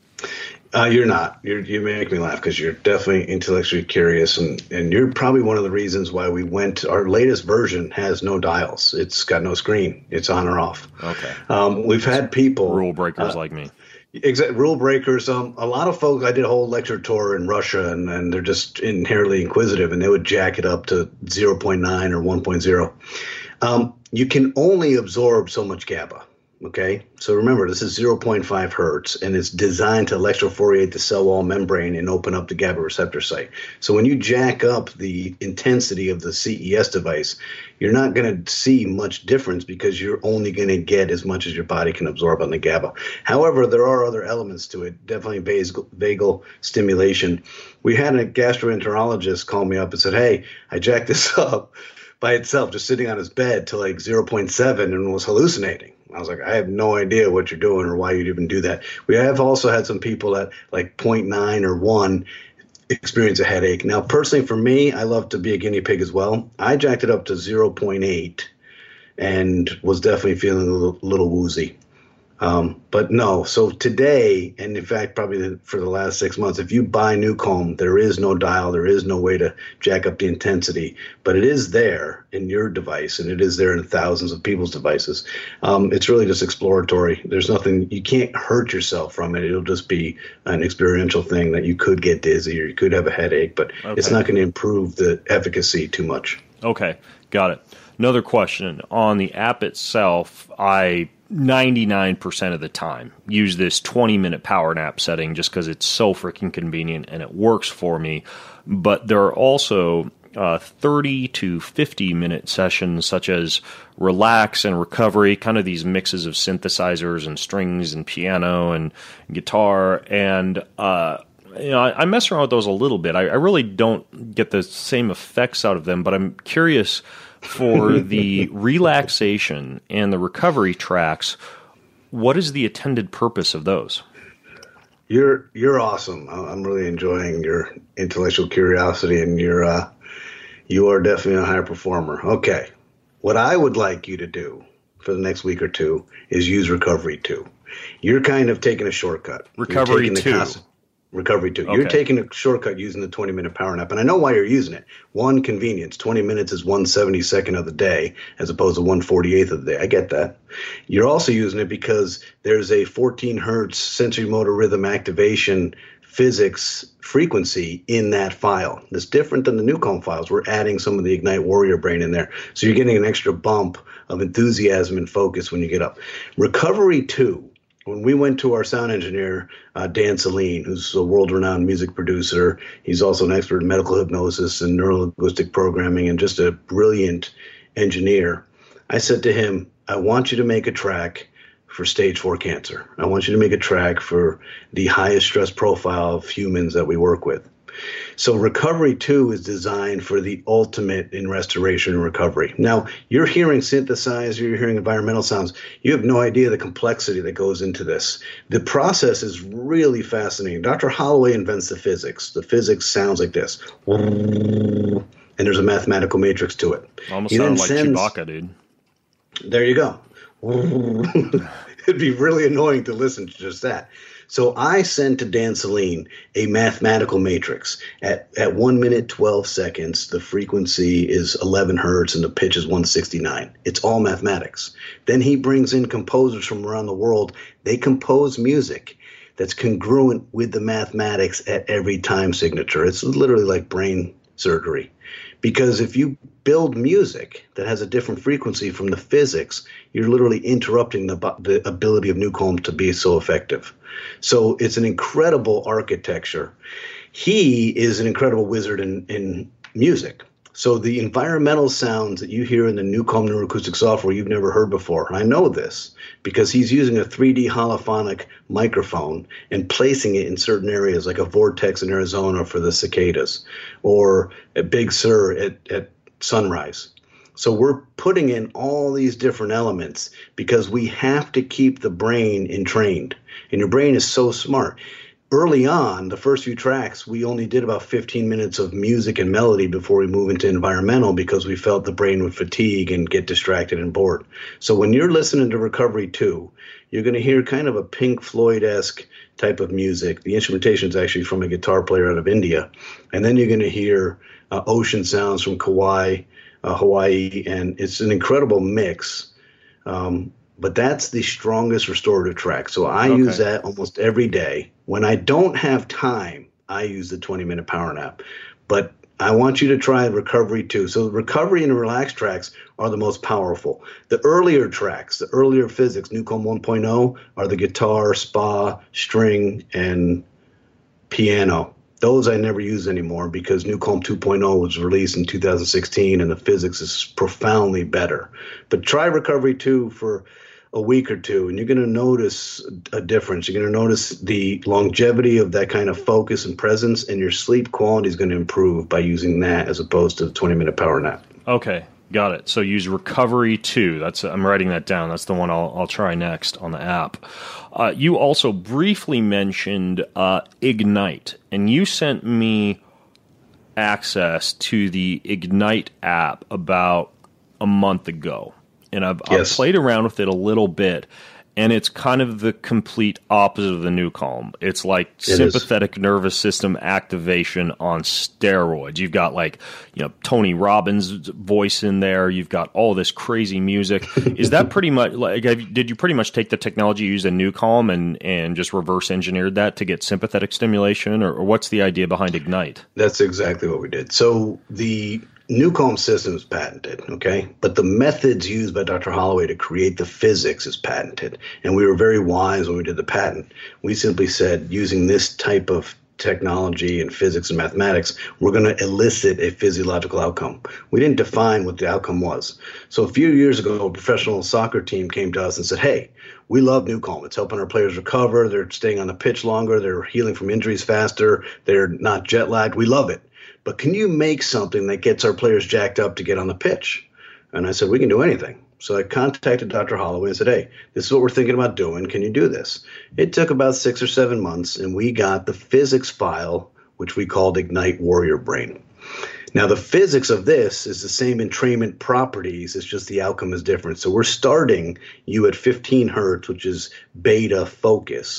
Uh, you're not. You're, you make me laugh because you're definitely intellectually curious, and, and you're probably one of the reasons why we went. Our latest version has no dials. It's got no screen. It's on or off. Okay. Um, we've had people rule breakers uh, like me. Exactly, rule breakers. Um, a lot of folks. I did a whole lecture tour in Russia, and, and they're just inherently inquisitive, and they would jack it up to zero point nine or one point zero. Um, you can only absorb so much GABA. Okay, so remember, this is zero point five hertz, and it's designed to electrophorate the cell wall membrane and open up the GABA receptor site. So when you jack up the intensity of the C E S device, you're not going to see much difference because you're only going to get as much as your body can absorb on the GABA. However, there are other elements to it, definitely vagal, vagal stimulation. We had a gastroenterologist call me up and said, hey, I jacked this up by itself, just sitting on his bed to like zero point seven and was hallucinating. I was like, I have no idea what you're doing or why you'd even do that. We have also had some people at like zero point nine or one experience a headache. Now, personally, for me, I love to be a guinea pig as well. I jacked it up to zero point eight and was definitely feeling a little, little woozy. Um, but no, so today, and in fact, probably the, for the last six months, if you buy Nucalm, there is no dial, there is no way to jack up the intensity, but it is there in your device, and it is there in thousands of people's devices. Um, it's really just exploratory. There's nothing, you can't hurt yourself from it. It'll just be an experiential thing that you could get dizzy or you could have a headache, but okay. It's not going to improve the efficacy too much. Okay, got it. Another question. On the app itself, I ninety-nine percent of the time use this twenty-minute power nap setting just because it's so freaking convenient and it works for me. But there are also uh, thirty to fifty-minute sessions such as relax and recovery, kind of these mixes of synthesizers and strings and piano and guitar. And uh, you know, I, I mess around with those a little bit. I, I really don't get the same effects out of them, but I'm curious for the relaxation and the recovery tracks, what is the intended purpose of those? You're you're awesome. I'm really enjoying your intellectual curiosity, and you're uh, you are definitely a high performer. Okay, what I would like you to do for the next week or two is use Recovery two. You're kind of taking a shortcut. Recovery two. Recovery two. Okay. You're taking a shortcut using the twenty minute power nap. And I know why you're using it. One, convenience. twenty minutes is one seventy-second of the day as opposed to one forty-eighth of the day. I get that. You're also using it because there's a fourteen hertz sensory motor rhythm activation physics frequency in that file. That's different than the Newcomb files. We're adding some of the Ignite Warrior Brain in there. So you're getting an extra bump of enthusiasm and focus when you get up. Recovery two. When we went to our sound engineer, uh, Dan Celine, who's a world-renowned music producer, he's also an expert in medical hypnosis and neurolinguistic programming and just a brilliant engineer. I said to him, I want you to make a track for stage four cancer. I want you to make a track for the highest stress profile of humans that we work with. So Recovery two is designed for the ultimate in restoration and recovery. Now, you're hearing synthesizer, you're hearing environmental sounds. You have no idea the complexity that goes into this. The process is really fascinating. Doctor Holloway invents the physics. The physics sounds like this. And there's a mathematical matrix to it. Almost He sounded then like sends- Chewbacca, dude. There you go. It'd be really annoying to listen to just that. So I sent to Dan Celine a mathematical matrix. At at one minute, twelve seconds, the frequency is eleven hertz and the pitch is one sixty-nine. It's all mathematics. Then he brings in composers from around the world. They compose music that's congruent with the mathematics at every time signature. It's literally like brain surgery. Because if you build music that has a different frequency from the physics, you're literally interrupting the, the ability of Newcomb to be so effective. So it's an incredible architecture. He is an incredible wizard in, in music. So the environmental sounds that you hear in the Newcomb neuroacoustic software you've never heard before. And I know this because he's using a three D holophonic microphone and placing it in certain areas like a vortex in Arizona for the cicadas or a Big Sur at, at sunrise. So we're putting in all these different elements because we have to keep the brain entrained. And your brain is so smart. Early on, the first few tracks, we only did about fifteen minutes of music and melody before we move into environmental because we felt the brain would fatigue and get distracted and bored. So when you're listening to Recovery two, you're going to hear kind of a Pink Floyd-esque type of music. The instrumentation is actually from a guitar player out of India. And then you're going to hear uh, ocean sounds from Kauai, uh, Hawaii, and it's an incredible mix. Um, But that's the strongest restorative track. So I Okay. use that almost every day. When I don't have time, I use the twenty minute power nap. But I want you to try Recovery two. So Recovery and Relax tracks are the most powerful. The earlier tracks, the earlier physics, Newcomb one point oh, are the guitar, spa, string, and piano. Those I never use anymore because Newcomb two point oh was released in two thousand sixteen and the physics is profoundly better. But try Recovery two for a week or two, and you're going to notice a difference. You're going to notice the longevity of that kind of focus and presence, and your sleep quality is going to improve by using that as opposed to the twenty minute power nap. Okay, got it. So use Recovery two. That's I'm writing that down. That's the one I'll I'll try next on the app. Uh, you also briefly mentioned uh, Ignite, and you sent me access to the Ignite app about a month ago. And I've, Yes. I've played around with it a little bit, and it's kind of the complete opposite of the Newcomb. It's like It sympathetic nervous system activation on steroids. You've got like, you know, Tony Robbins' voice in there. You've got all this crazy music. Is that pretty much like? Have, you- did you pretty much take the technology you used in Newcomb and and just reverse engineered that to get sympathetic stimulation, or, or what's the idea behind Ignite? That's exactly what we did. So the Newcomb system is patented, okay? But the methods used by Doctor Holloway to create the physics is patented. And we were very wise when we did the patent. We simply said, using this type of technology and physics and mathematics, we're going to elicit a physiological outcome. We didn't define what the outcome was. So a few years ago, a professional soccer team came to us and said, hey, we love Newcomb. It's helping our players recover. They're staying on the pitch longer. They're healing from injuries faster. They're not jet lagged. We love it. But can you make something that gets our players jacked up to get on the pitch? And I said, we can do anything. So I contacted Doctor Holloway and said, hey, this is what we're thinking about doing. Can you do this? It took about six or seven months, and we got the physics file, which we called Ignite Warrior Brain. Now, the physics of this is the same entrainment properties. It's just the outcome is different. So we're starting you at fifteen hertz, which is beta focus.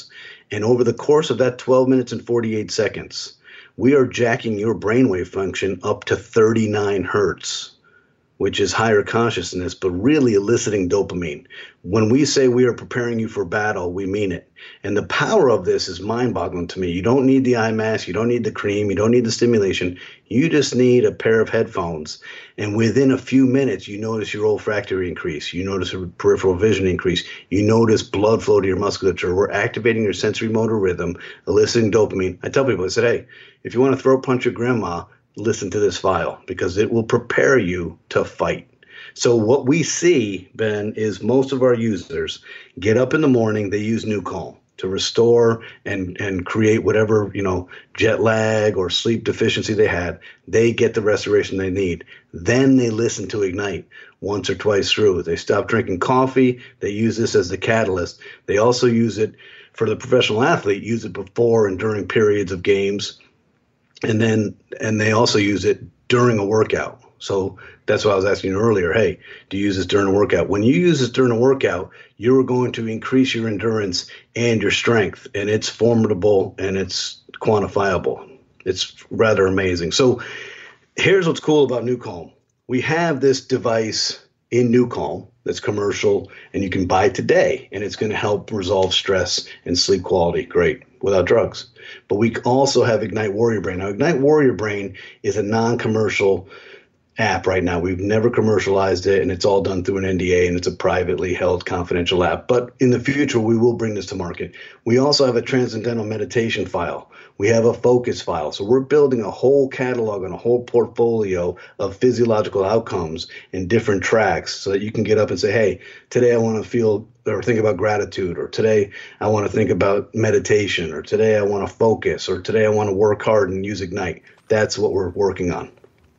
And over the course of that twelve minutes and forty-eight seconds, we are jacking your brainwave function up to thirty-nine hertz, which is higher consciousness, but really eliciting dopamine. When we say we are preparing you for battle, we mean it. And the power of this is mind-boggling to me. You don't need the eye mask. You don't need the cream. You don't need the stimulation. You just need a pair of headphones. And within a few minutes, you notice your olfactory increase. You notice a peripheral vision increase. You notice blood flow to your musculature. We're activating your sensory motor rhythm, eliciting dopamine. I tell people, I said, hey, if you want to throat punch your grandma, listen to this file because it will prepare you to fight. So what we see, Ben, is most of our users get up in the morning, they use NuCalm to restore and, and create whatever, you know, jet lag or sleep deficiency they had. They get the restoration they need. Then they listen to Ignite once or twice through. They stop drinking coffee. They use this as the catalyst. They also use it for the professional athlete, use it before and during periods of games. And then, and they also use it during a workout. So that's why I was asking you earlier, hey, do you use this during a workout? When you use this during a workout, you're going to increase your endurance and your strength, and it's formidable and it's quantifiable. It's rather amazing. So here's what's cool about NuCalm. We have this device in NuCalm that's commercial, and you can buy it today, and it's going to help resolve stress and sleep quality. Great, without drugs. But we also have Ignite Warrior Brain. Now, Ignite Warrior Brain is a non-commercial app right now. We've never commercialized it, and it's all done through an N D A, and it's a privately held confidential app. But in the future, we will bring this to market. We also have a transcendental meditation file. We have a focus file. So we're building a whole catalog and a whole portfolio of physiological outcomes in different tracks so that you can get up and say, hey, today I want to feel or think about gratitude, or today I want to think about meditation, or today I want to focus, or today I want to work hard and use Ignite. That's what we're working on.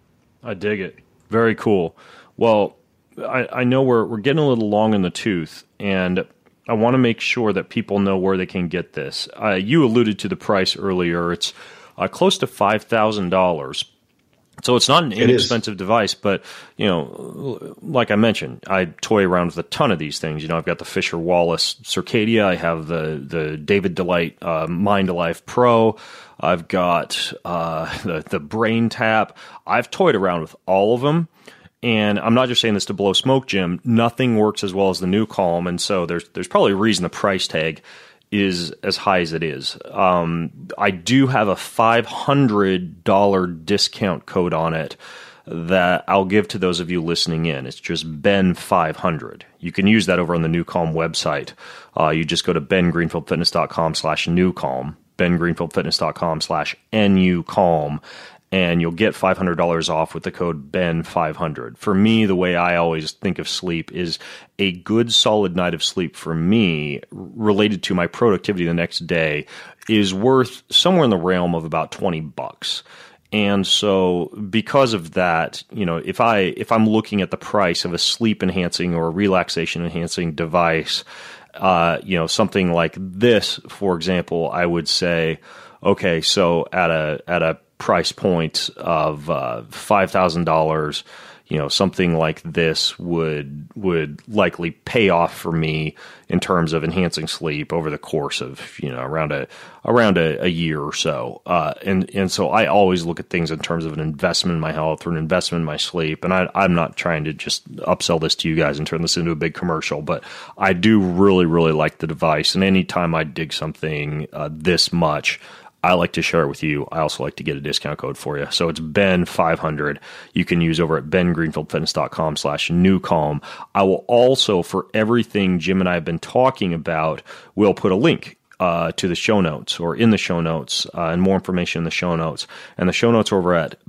I dig it. Very cool. Well, I, I know we're we're getting a little long in the tooth, and I want to make sure that people know where they can get this. Uh, you alluded to the price earlier. It's uh, close to five thousand dollars. So it's not an inexpensive device, but, you know, like I mentioned, I toy around with a ton of these things. You know, I've got the Fisher Wallace Circadia. I have the, the David Delight uh, Mind Alive Pro. I've got uh, the, the Brain Tap. I've toyed around with all of them. And I'm not just saying this to blow smoke, Jim. Nothing works as well as the NuCalm. And so there's there's probably a reason the price tag is as high as it is. Um, I do have a five hundred dollars discount code on it that I'll give to those of you listening in. It's just Ben five hundred. You can use that over on the NuCalm website. Uh, you just go to bengreenfieldfitness.com slash NuCalm, bengreenfieldfitness.com slash NuCalm, and you'll get five hundred dollars off with the code Ben five hundred. For me, the way I always think of sleep is a good solid night of sleep for me related to my productivity the next day is worth somewhere in the realm of about twenty bucks. And so because of that, you know, if I if I'm looking at the price of a sleep enhancing or a relaxation enhancing device, uh, you know, something like this, for example, I would say, okay, so at a at a price point of uh, five thousand dollars, you know, something like this would would likely pay off for me in terms of enhancing sleep over the course of, you know, around a around a, a year or so. Uh, and and so I always look at things in terms of an investment in my health or an investment in my sleep. And I, I'm not trying to just upsell this to you guys and turn this into a big commercial, but I do really, really like the device. And anytime I dig something uh, this much, I like to share it with you. I also like to get a discount code for you. So it's Ben five hundred. You can use over at bengreenfieldfitness.com slash NuCalm. I will also, for everything Jim and I have been talking about, we'll put a link uh, to the show notes or in the show notes uh, and more information in the show notes. And the show notes are over at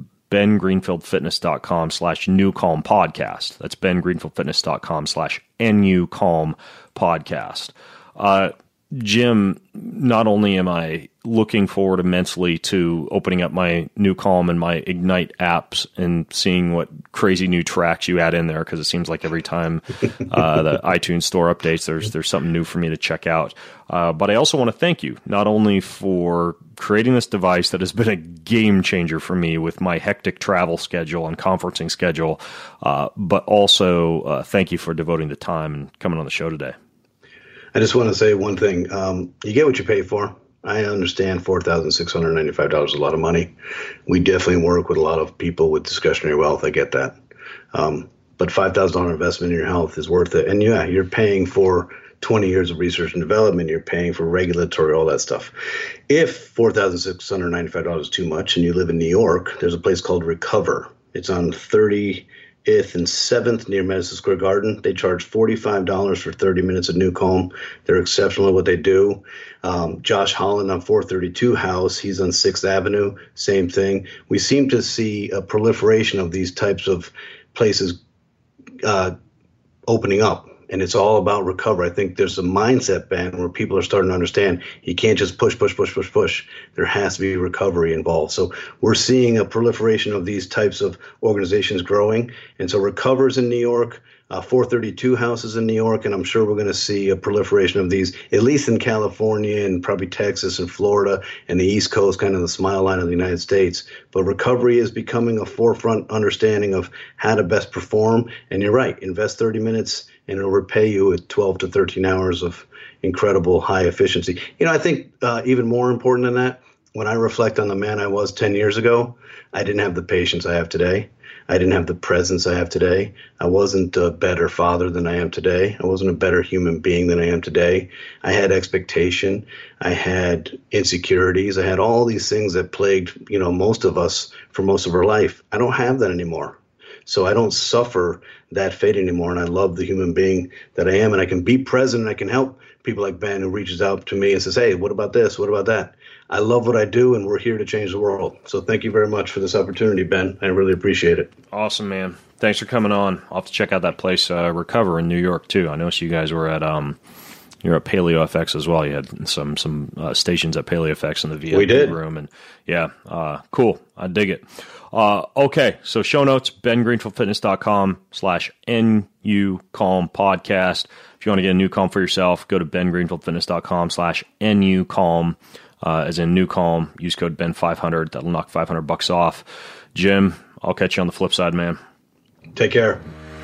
bengreenfieldfitness.com slash NuCalm podcast. That's bengreenfieldfitness.com slash NuCalm podcast. Uh, Jim, not only am I looking forward immensely to opening up my NuCalm and my Ignite apps and seeing what crazy new tracks you add in there, because it seems like every time uh, the iTunes store updates, there's there's something new for me to check out. Uh, but I also want to thank you, not only for creating this device that has been a game changer for me with my hectic travel schedule and conferencing schedule, uh, but also uh, thank you for devoting the time and coming on the show today. I just want to say one thing. Um, you get what you pay for. I understand four thousand six hundred ninety-five dollars is a lot of money. We definitely work with a lot of people with discretionary wealth. I get that. Um, but five thousand dollars investment in your health is worth it. And yeah, you're paying for twenty years of research and development. You're paying for regulatory, all that stuff. If four thousand six hundred ninety-five dollars is too much and you live in New York, there's a place called Recover. It's on thirtieth and seventh near Madison Square Garden. They charge forty-five dollars for thirty minutes of Newcomb. They're exceptional at what they do. Um, Josh Holland on four thirty-two House, he's on sixth Avenue, same thing. We seem to see a proliferation of these types of places uh, opening up. And it's all about recovery. I think there's a mindset, Ben, where people are starting to understand you can't just push, push, push, push, push. There has to be recovery involved. So we're seeing a proliferation of these types of organizations growing. And so Recover's in New York, uh, four thirty-two Houses in New York, and I'm sure we're going to see a proliferation of these, at least in California and probably Texas and Florida and the East Coast, kind of the smile line of the United States. But recovery is becoming a forefront understanding of how to best perform. And you're right, invest thirty minutes and it'll repay you with twelve to thirteen hours of incredible high efficiency. You know, I think uh, even more important than that, when I reflect on the man I was ten years ago, I didn't have the patience I have today. I didn't have the presence I have today. I wasn't a better father than I am today. I wasn't a better human being than I am today. I had expectation. I had insecurities. I had all these things that plagued, you know, most of us for most of our life. I don't have that anymore. So I don't suffer that fate anymore, and I love the human being that I am, and I can be present, and I can help people like Ben who reaches out to me and says, hey, what about this? What about that? I love what I do, and we're here to change the world. So thank you very much for this opportunity, Ben. I really appreciate it. Awesome, man. Thanks for coming on. I'll have to check out that place, uh, Recover in New York, too. I noticed you guys were at um, you're at PaleoFX as well. You had some some uh, stations at PaleoFX in the V I P we did. room, and yeah, uh, cool. I dig it. Uh, okay, so show notes, bengreenfieldfitness.com slash NUCalm podcast. If you want to get a Newcalm for yourself, go to bengreenfieldfitness.com slash NUCalm, uh, as in Newcalm. Use code Ben five hundred. That'll knock five hundred bucks off. Jim, I'll catch you on the flip side, man. Take care.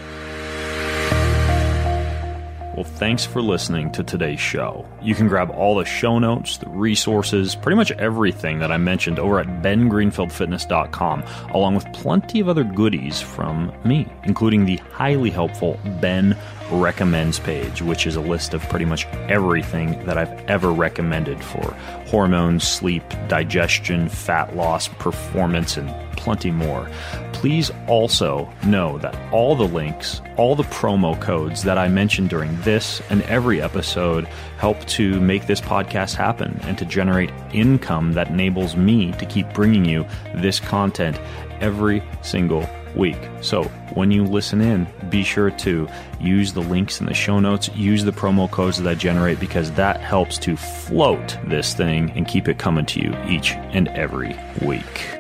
Well, thanks for listening to today's show. You can grab all the show notes, the resources, pretty much everything that I mentioned over at ben greenfield fitness dot com, along with plenty of other goodies from me, including the highly helpful Ben Recommends page, which is a list of pretty much everything that I've ever recommended for hormones, sleep, digestion, fat loss, performance, and plenty more. Please also know that all the links, all the promo codes that I mentioned during this and every episode help to make this podcast happen and to generate income that enables me to keep bringing you this content every single week. So when you listen in, be sure to use the links in the show notes, use the promo codes that I generate, because that helps to float this thing and keep it coming to you each and every week.